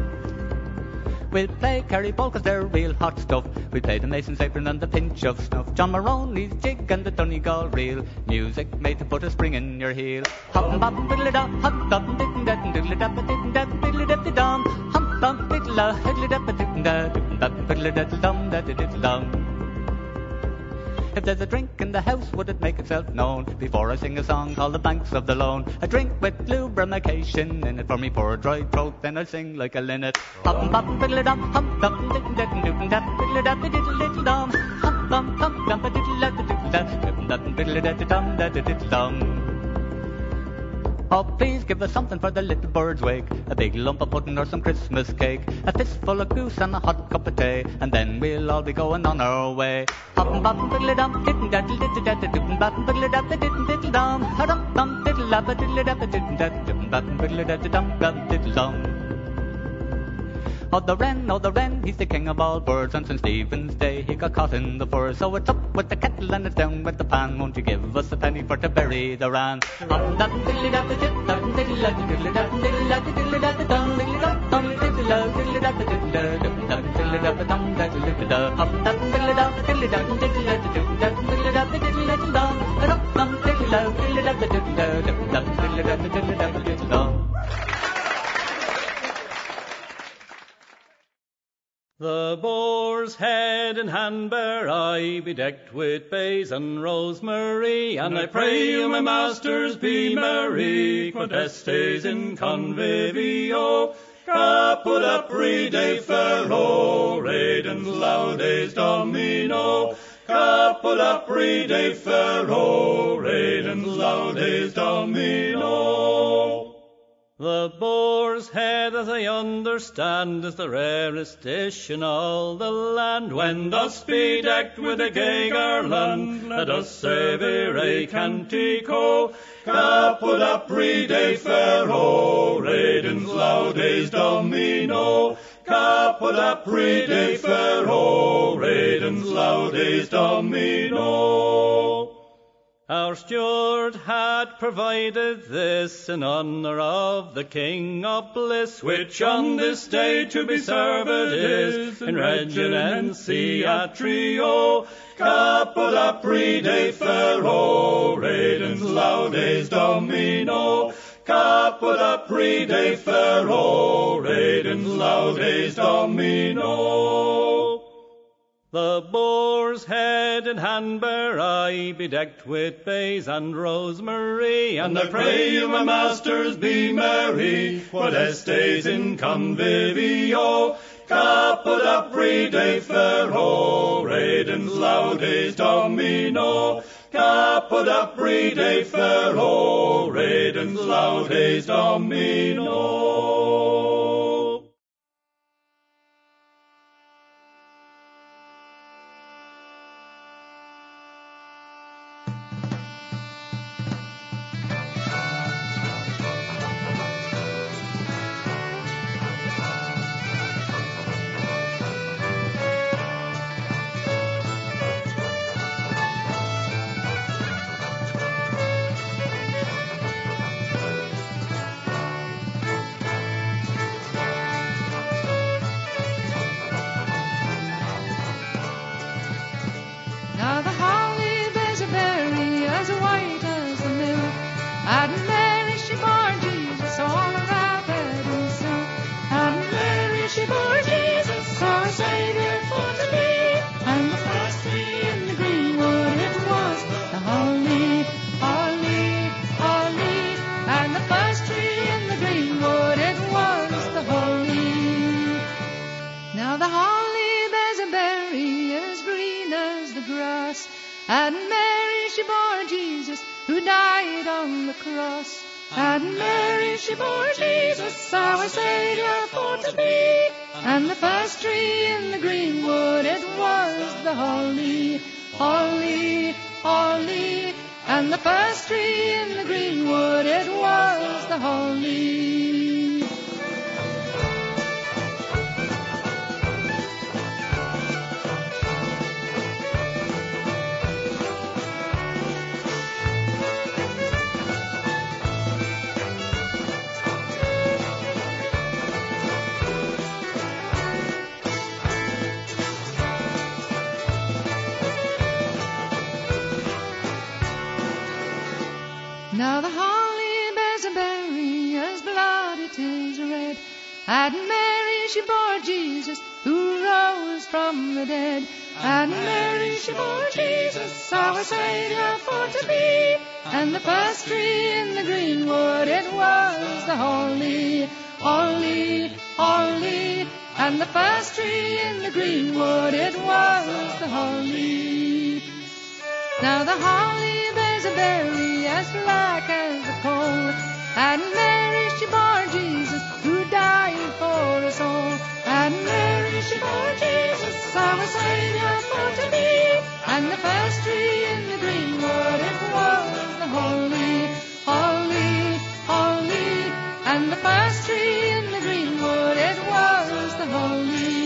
We'll play carry ball 'cause they're real hot stuff. We'll play the Mason's apron and the pinch of snuff, John Maroney's jig and the Donegal reel. Music made to put a spring in your heel. Hop and bop diddle da, hop dop diddle da diddle da diddle da diddle da dum. Hump bump diddle da diddle da diddle da diddle da dum da diddle dum. If there's a drink in the house, would it make itself known before I sing a song called The Banks of the Lone? A drink with lubrication in it for me poor dry throat, then I'll sing like a linnet. Hop and bop diddle dum, hump dum diddle diddle diddle diddle da diddle diddle dum. Hump bum hump dum diddle da diddle da diddle da dum da diddle dum. Oh, please give us something for the little bird's wake. A big lump of pudding or some Christmas cake. A fistful of goose and a hot cup of tea. And then we'll all be going on our way. Hop and bop and diddle dum, diddle daddle diddle daddle diddle bop and diddle daddle diddle diddle dum. Hum dum diddle dabba diddle dabba diddle daddle diddle bop and diddle daddle dum dum diddle dum. Oh, the wren, oh, the wren, he's the king of all birds. On Saint Stephen's Day he got caught in the furs. So it's up with the kettle and it's down with the pan. Won't you give us a penny for to bury the wren? Hop dum diddle dabba diddle dum diddle dabba diddle dabba diddle dabba diddle dabba dum diddle dum dum diddle diddle dabba diddle dum dum diddle dabba dum diddle diddle dum. Hop dum diddle dum diddle dum diddle diddle dum diddle dabba diddle diddle dum. Hop dum diddle dum diddle dabba diddle dum dum diddle dabba diddle dabba diddle dum. The boar's head and hand bear I, bedecked with bays and rosemary, and I pray you, my masters, be merry, quod estes in convivio, caput apride ferro, redens laudes Domino, caput apride ferro, redens laudes Domino. The boar's head, as I understand, is the rarest dish in all the land. When thus bedecked with a gay garland, let us servere cantico, caput apride ferro, redens laudes Domino, caput apride ferro, redens laudes Domino. Our steward had provided this in honour of the King of Bliss, which on this day to be served is in reginentia trio, caput apride ferro, redens laudes Domino, caput apride ferro, redens laudes Domino. The boar's head and hand bear I, bedecked with bays and rosemary, and I pray you, my masters, be merry, quod estes in convivio, caput apride ferro, redens laudes Domino, caput apride ferro, redens laudes Domino. And Mary, she bore Jesus, who died on the cross. And Mary, she bore Jesus, our Saviour for to be. And the first tree in the greenwood, it was the holly, holly, holly. And the first tree in the greenwood, it was the holly. Now the holly bears a berry, as blood it is red. And Mary, she bore Jesus, who rose from the dead. And Mary, she bore Jesus, our Saviour for to be. And the first tree in the greenwood, it was the holly, holly, holly. And the first tree in the greenwood, it was the holly. Now the holly bears a berry as black as the coal. And Mary, she bore Jesus, who died for us all. And Mary, she bore Jesus, our Saviour for to be. And the first tree in the greenwood, it was the holly, holly, holly. And the first tree in the greenwood, it was the holly.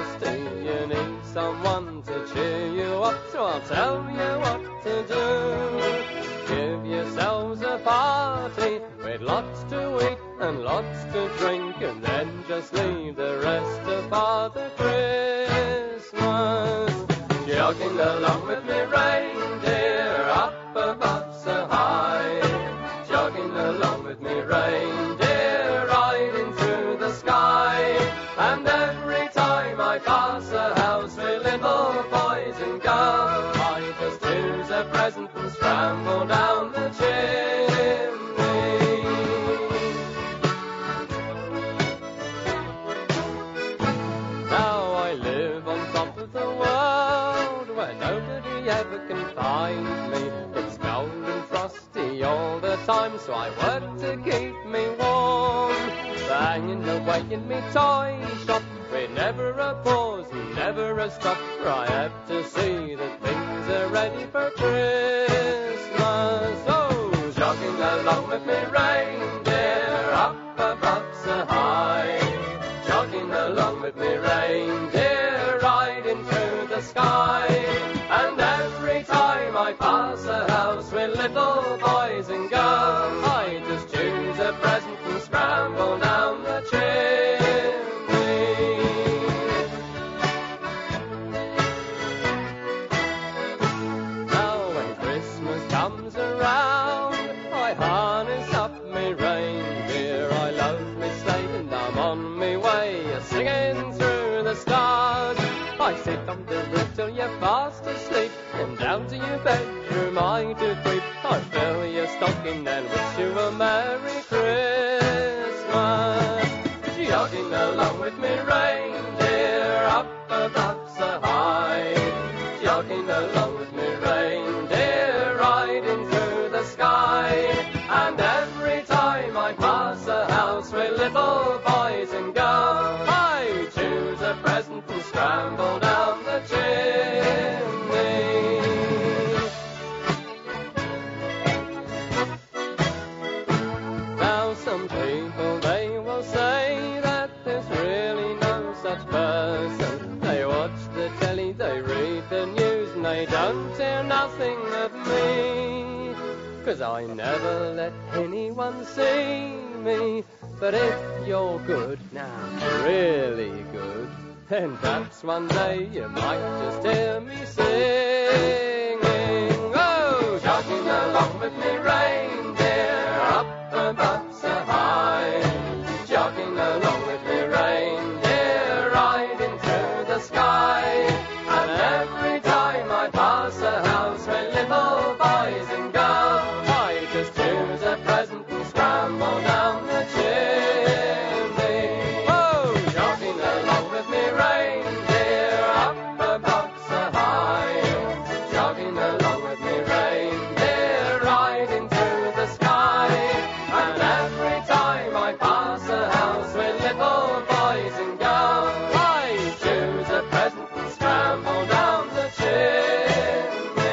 thirsty, you need someone to cheer you up, so I'll tell you what to do. Give yourselves a party with lots to eat and lots to drink, and then just leave the rest to Father Christmas. Jogging along with me reindeer, up above so high. Jogging along with me reindeer, riding through the sky. And every time I pass a house with little boys and girls, I just choose a present and scramble down the chimney. Now I live on top of the world, where nobody ever can find me. It's cold and frosty all the time, so I work to keep me warm. Banging away in me toy shop, with never a pause, never a stop, for I have to see that things are ready for Christmas. Oh, jogging along with me reindeer, up above so high. Jogging along with me reindeer, riding through the sky. And every time I pass a house with little boys and girls, I just choose a present and scramble down the chimney. Now when Christmas comes around, I harness up me reindeer. I load me sleigh and I'm on me way, singing through the stars. I sit on the roof till you're fast asleep, and down to your bedroom I do creep. I fill your stocking and wish you a Merry Christmas. Jogging along with me reindeer, up above so high. Jogging along with me reindeer, riding through the sky. And every time I pass a house with little boys and girls, I choose a present and scramble down the chimney. Now some people, they will say that there's really no such person. They watch the telly, they read the news, and they don't hear nothing of me. 'Cause I never let anyone see me. But if you're good, now really good, then perhaps one day you might just hear me singing. Oh, jogging along with me reindeer, up above so high. Jogging along with me reindeer, riding through the sky. And every time I pass a house with little boys and girls, I just choose a present and scramble down the chimney. Oh, jogging along with me reindeer, up above so high. Jogging along with me reindeer, riding through the sky. And every time I pass a house with little boys and girls, I choose a present and scramble down the chimney.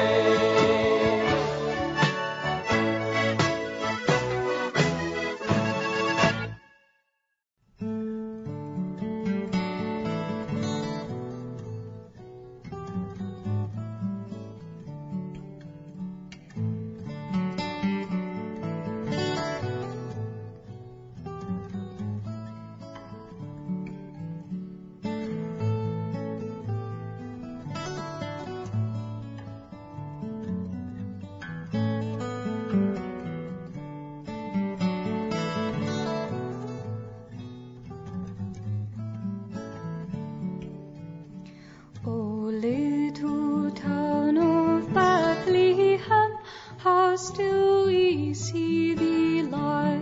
O little town of Bethlehem, how still we see thee lie.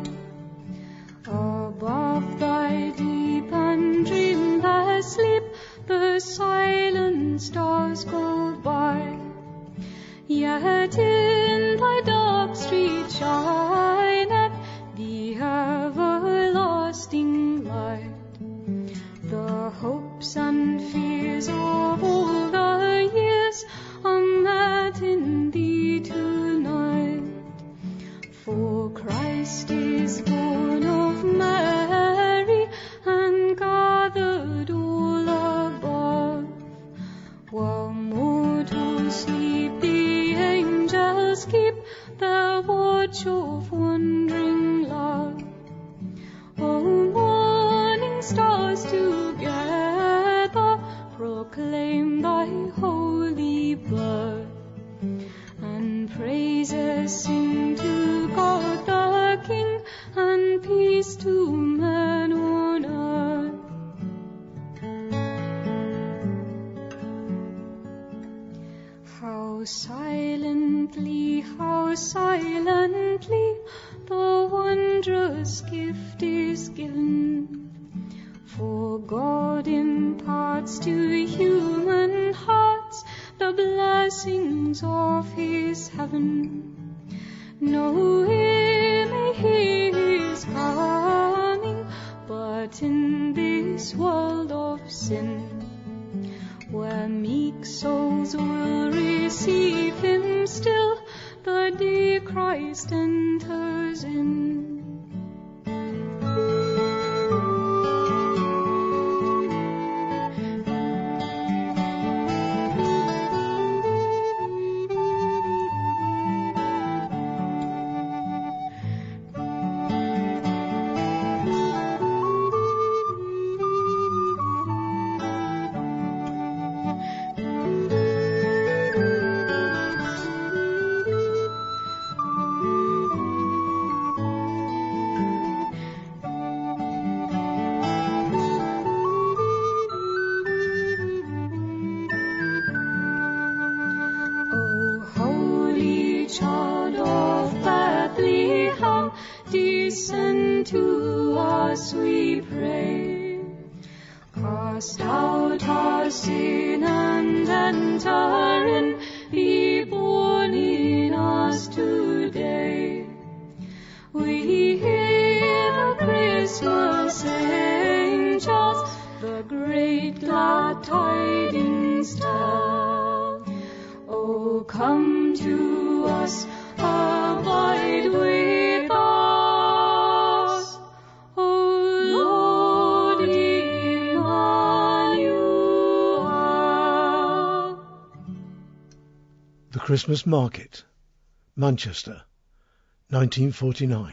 Above thy deep and dreamless sleep, the silent stars go by. Yet in thy dark street shineth the everlasting light. The hopes and fears of all the years are met in thee tonight. For Christ is born of Mary and gathered all about. touch of wandering love. Oh, morning stars together proclaim thy holy birth, and praises sing to God the King, and peace to men on earth. How silently, how silently the wondrous gift is given, for God imparts to human hearts the blessings of his heaven. No ear he is coming, but in this world of sin, where meek souls will receive him still, the day Christ enters in. Cast out our sin and enter in, be born in us today. We hear the Christmas angels, the great glad tidings tell. Oh, come to us, abide with us, O Lord Emmanuel. The Christmas Market, Manchester, nineteen forty-nine.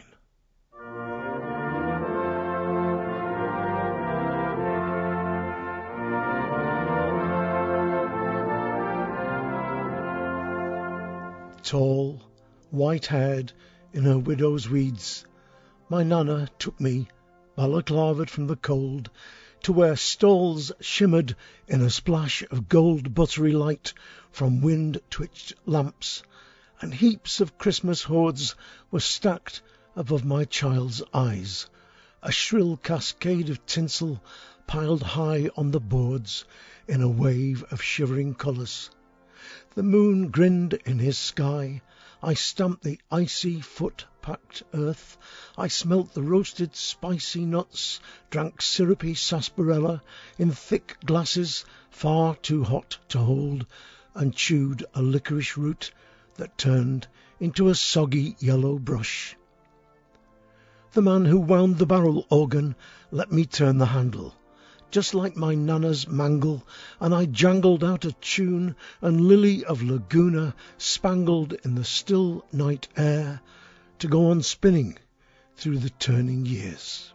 Tall, white-haired, in her widow's weeds, my Nana took me, balaclavaed from the cold, to where stalls shimmered in a splash of gold buttery light from wind-twitched lamps, and heaps of Christmas hoards were stacked above my child's eyes, a shrill cascade of tinsel piled high on the boards in a wave of shivering colours. The moon grinned in his sky. I stamped the icy foot-packed earth. I smelt the roasted spicy nuts, drank syrupy sarsaparilla in thick glasses far too hot to hold, and chewed a licorice root that turned into a soggy yellow brush. The man who wound the barrel organ let me turn the handle, just like my Nana's mangle, and I jangled out a tune, and Lily of Laguna spangled in the still night air, to go on spinning through the turning years.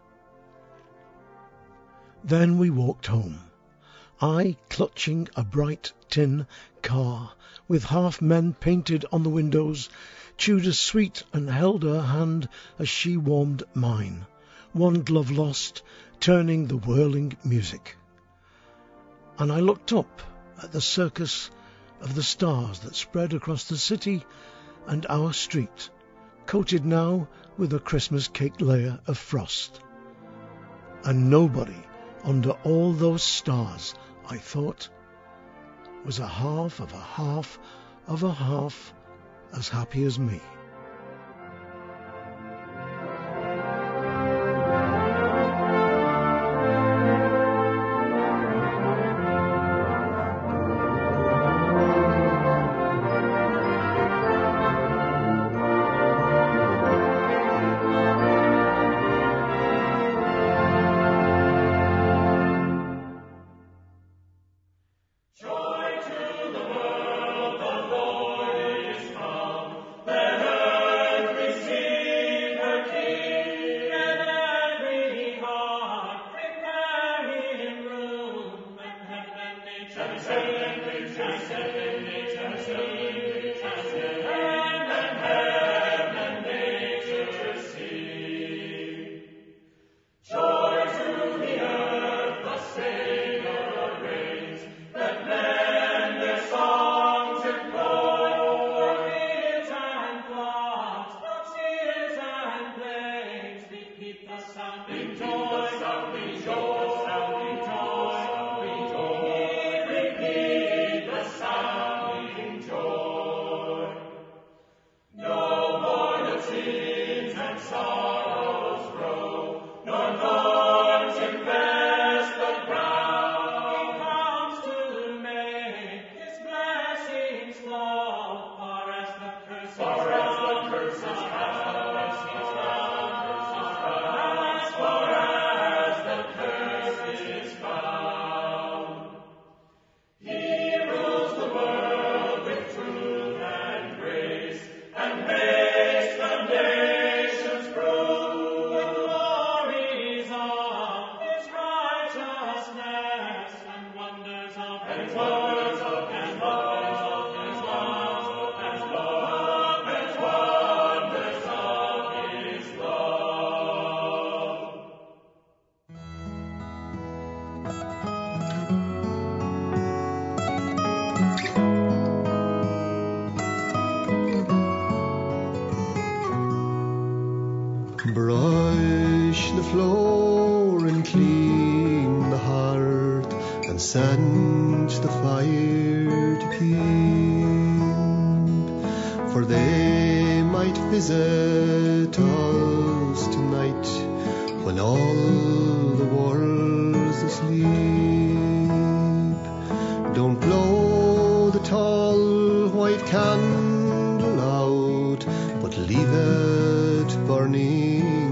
Then we walked home, I clutching a bright tin car, with half men painted on the windows, chewed a sweet and held her hand as she warmed mine, one glove lost, turning the whirling music. And I looked up at the circus of the stars that spread across the city and our street, coated now with a Christmas cake layer of frost. And nobody under all those stars, I thought, was a half of a half of a half as happy as me. There Brush the floor and clean the hearth and send the fire to keep, for they might visit us tonight when all the world's asleep. Don't blow the tall white candle out, but leave it burning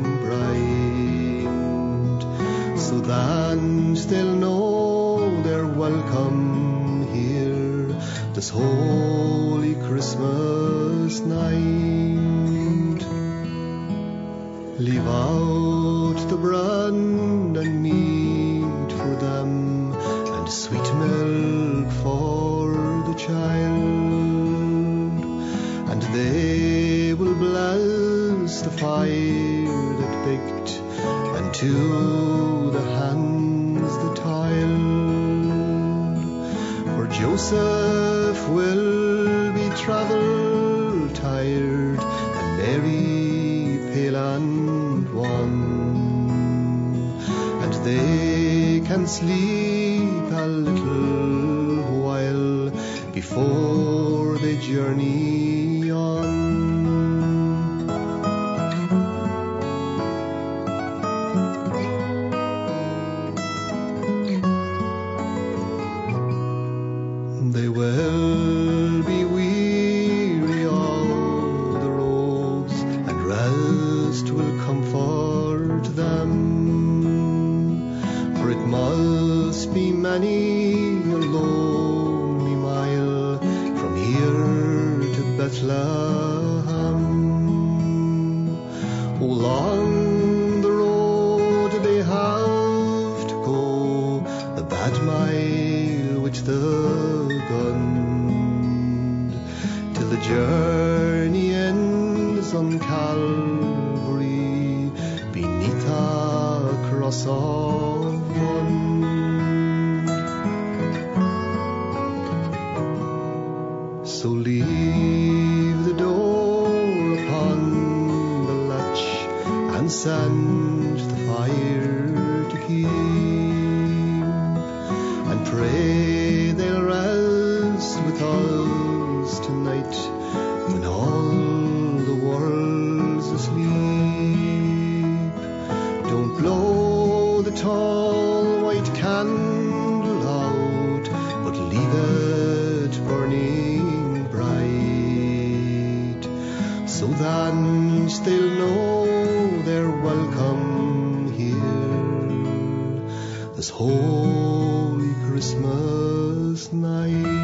bright, so that they'll know they're welcome here this holy Christmas night. Leave out the bran and meat for them, and sweet milk for the child, and they will bless the fire that baked, and to the hands that toiled. For Joseph will be travel tired, and Mary pale and wan, and they can sleep a little while before they journey on. They will be weary of the roads, and rest will comfort them, for it must be many a lonely mile from here to Bethlehem. Oh, long the road they have to go, the bad mile which the gun, till the journey ends on Calvary beneath a cross of one. So leave the door upon the latch, and send the fire to keep, and pray they'll rest with us tonight when all the world's asleep. Don't blow the tall white candle out, but leave it burning bright, so that they'll know they're welcome here this holy Christmas night.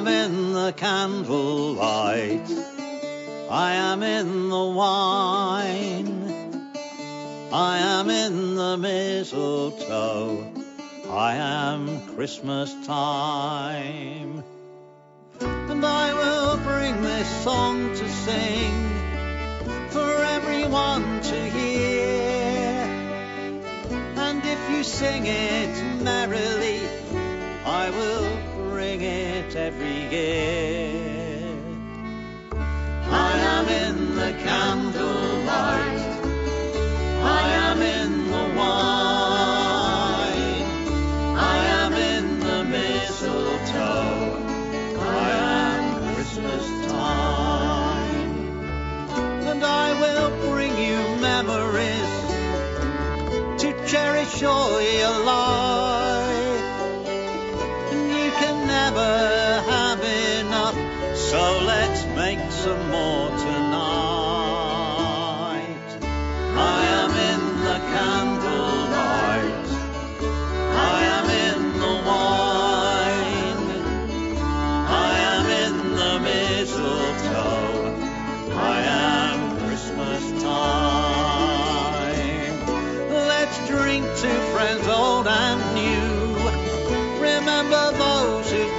am in the candlelight, I am in the wine, I am in the mistletoe, I am Christmas time. And I will bring this song to sing for everyone to hear. And if you sing it merrily, I will bring it every year. I am in the candlelight, I am in the wine, I am in the mistletoe, I am Christmas time. And I will bring you memories to cherish all your life. And you can never have enough, so let's make some more tonight. I am in the candlelight, I am in the wine, I am in the mistletoe, I am Christmas time. Let's drink to friends old and new, remember those who've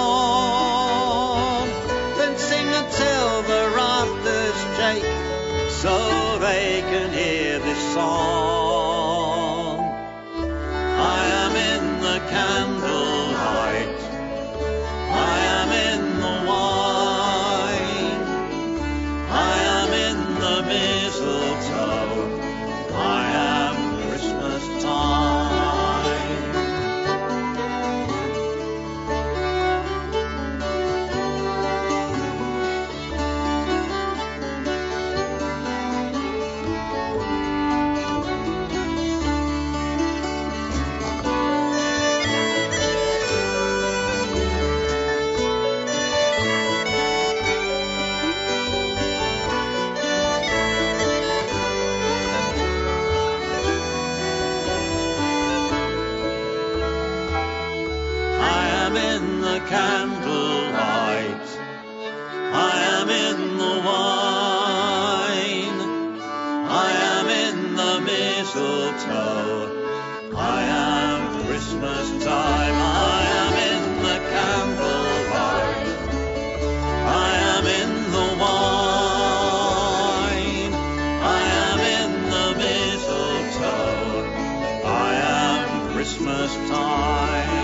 gone, then sing until the rafters shake, so they can hear this song. I am in the candlelight, I am in the wine, I am in the mistletoe, I am Christmas time. Candlelight, I am in the wine, I am in the mistletoe, I am Christmas time. I am in the candlelight, I am in the wine, I am in the mistletoe, I am Christmas time.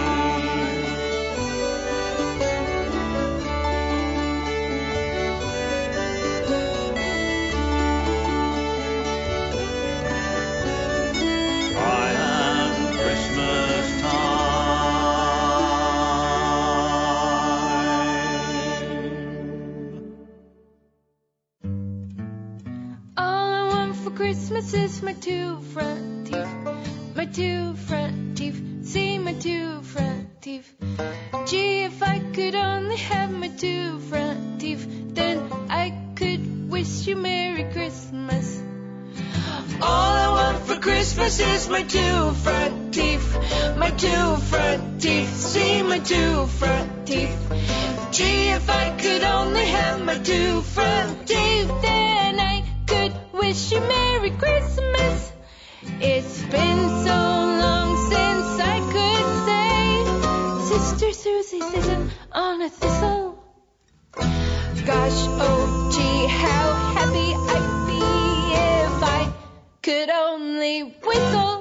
Christmas is my two front teeth, my two front teeth, see my two front teeth. Gee, if I could only have my two front teeth, then I could wish you Merry Christmas. All I want for Christmas is my two front teeth, my two front teeth, see my two front teeth. Gee, if I could only have my two front teeth, then I could wish you Merry Christmas. It's been so long since I could say Sister Susie sitting on a thistle. Gosh, oh gee, how happy I'd be if I could only whistle.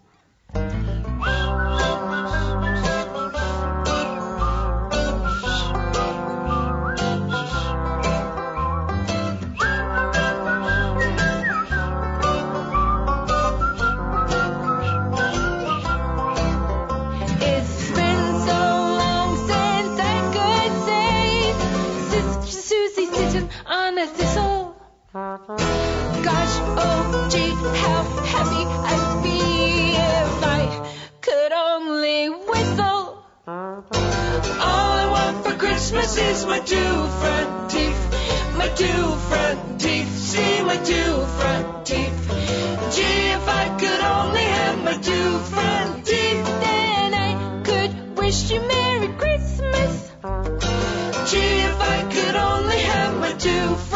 On a thistle. Gosh, oh gee, how happy I'd be if I could only whistle. All I want for Christmas is my two front teeth, my two front teeth, see my two front teeth. Gee, if I could only have my two front teeth, then I could wish you Merry Christmas. two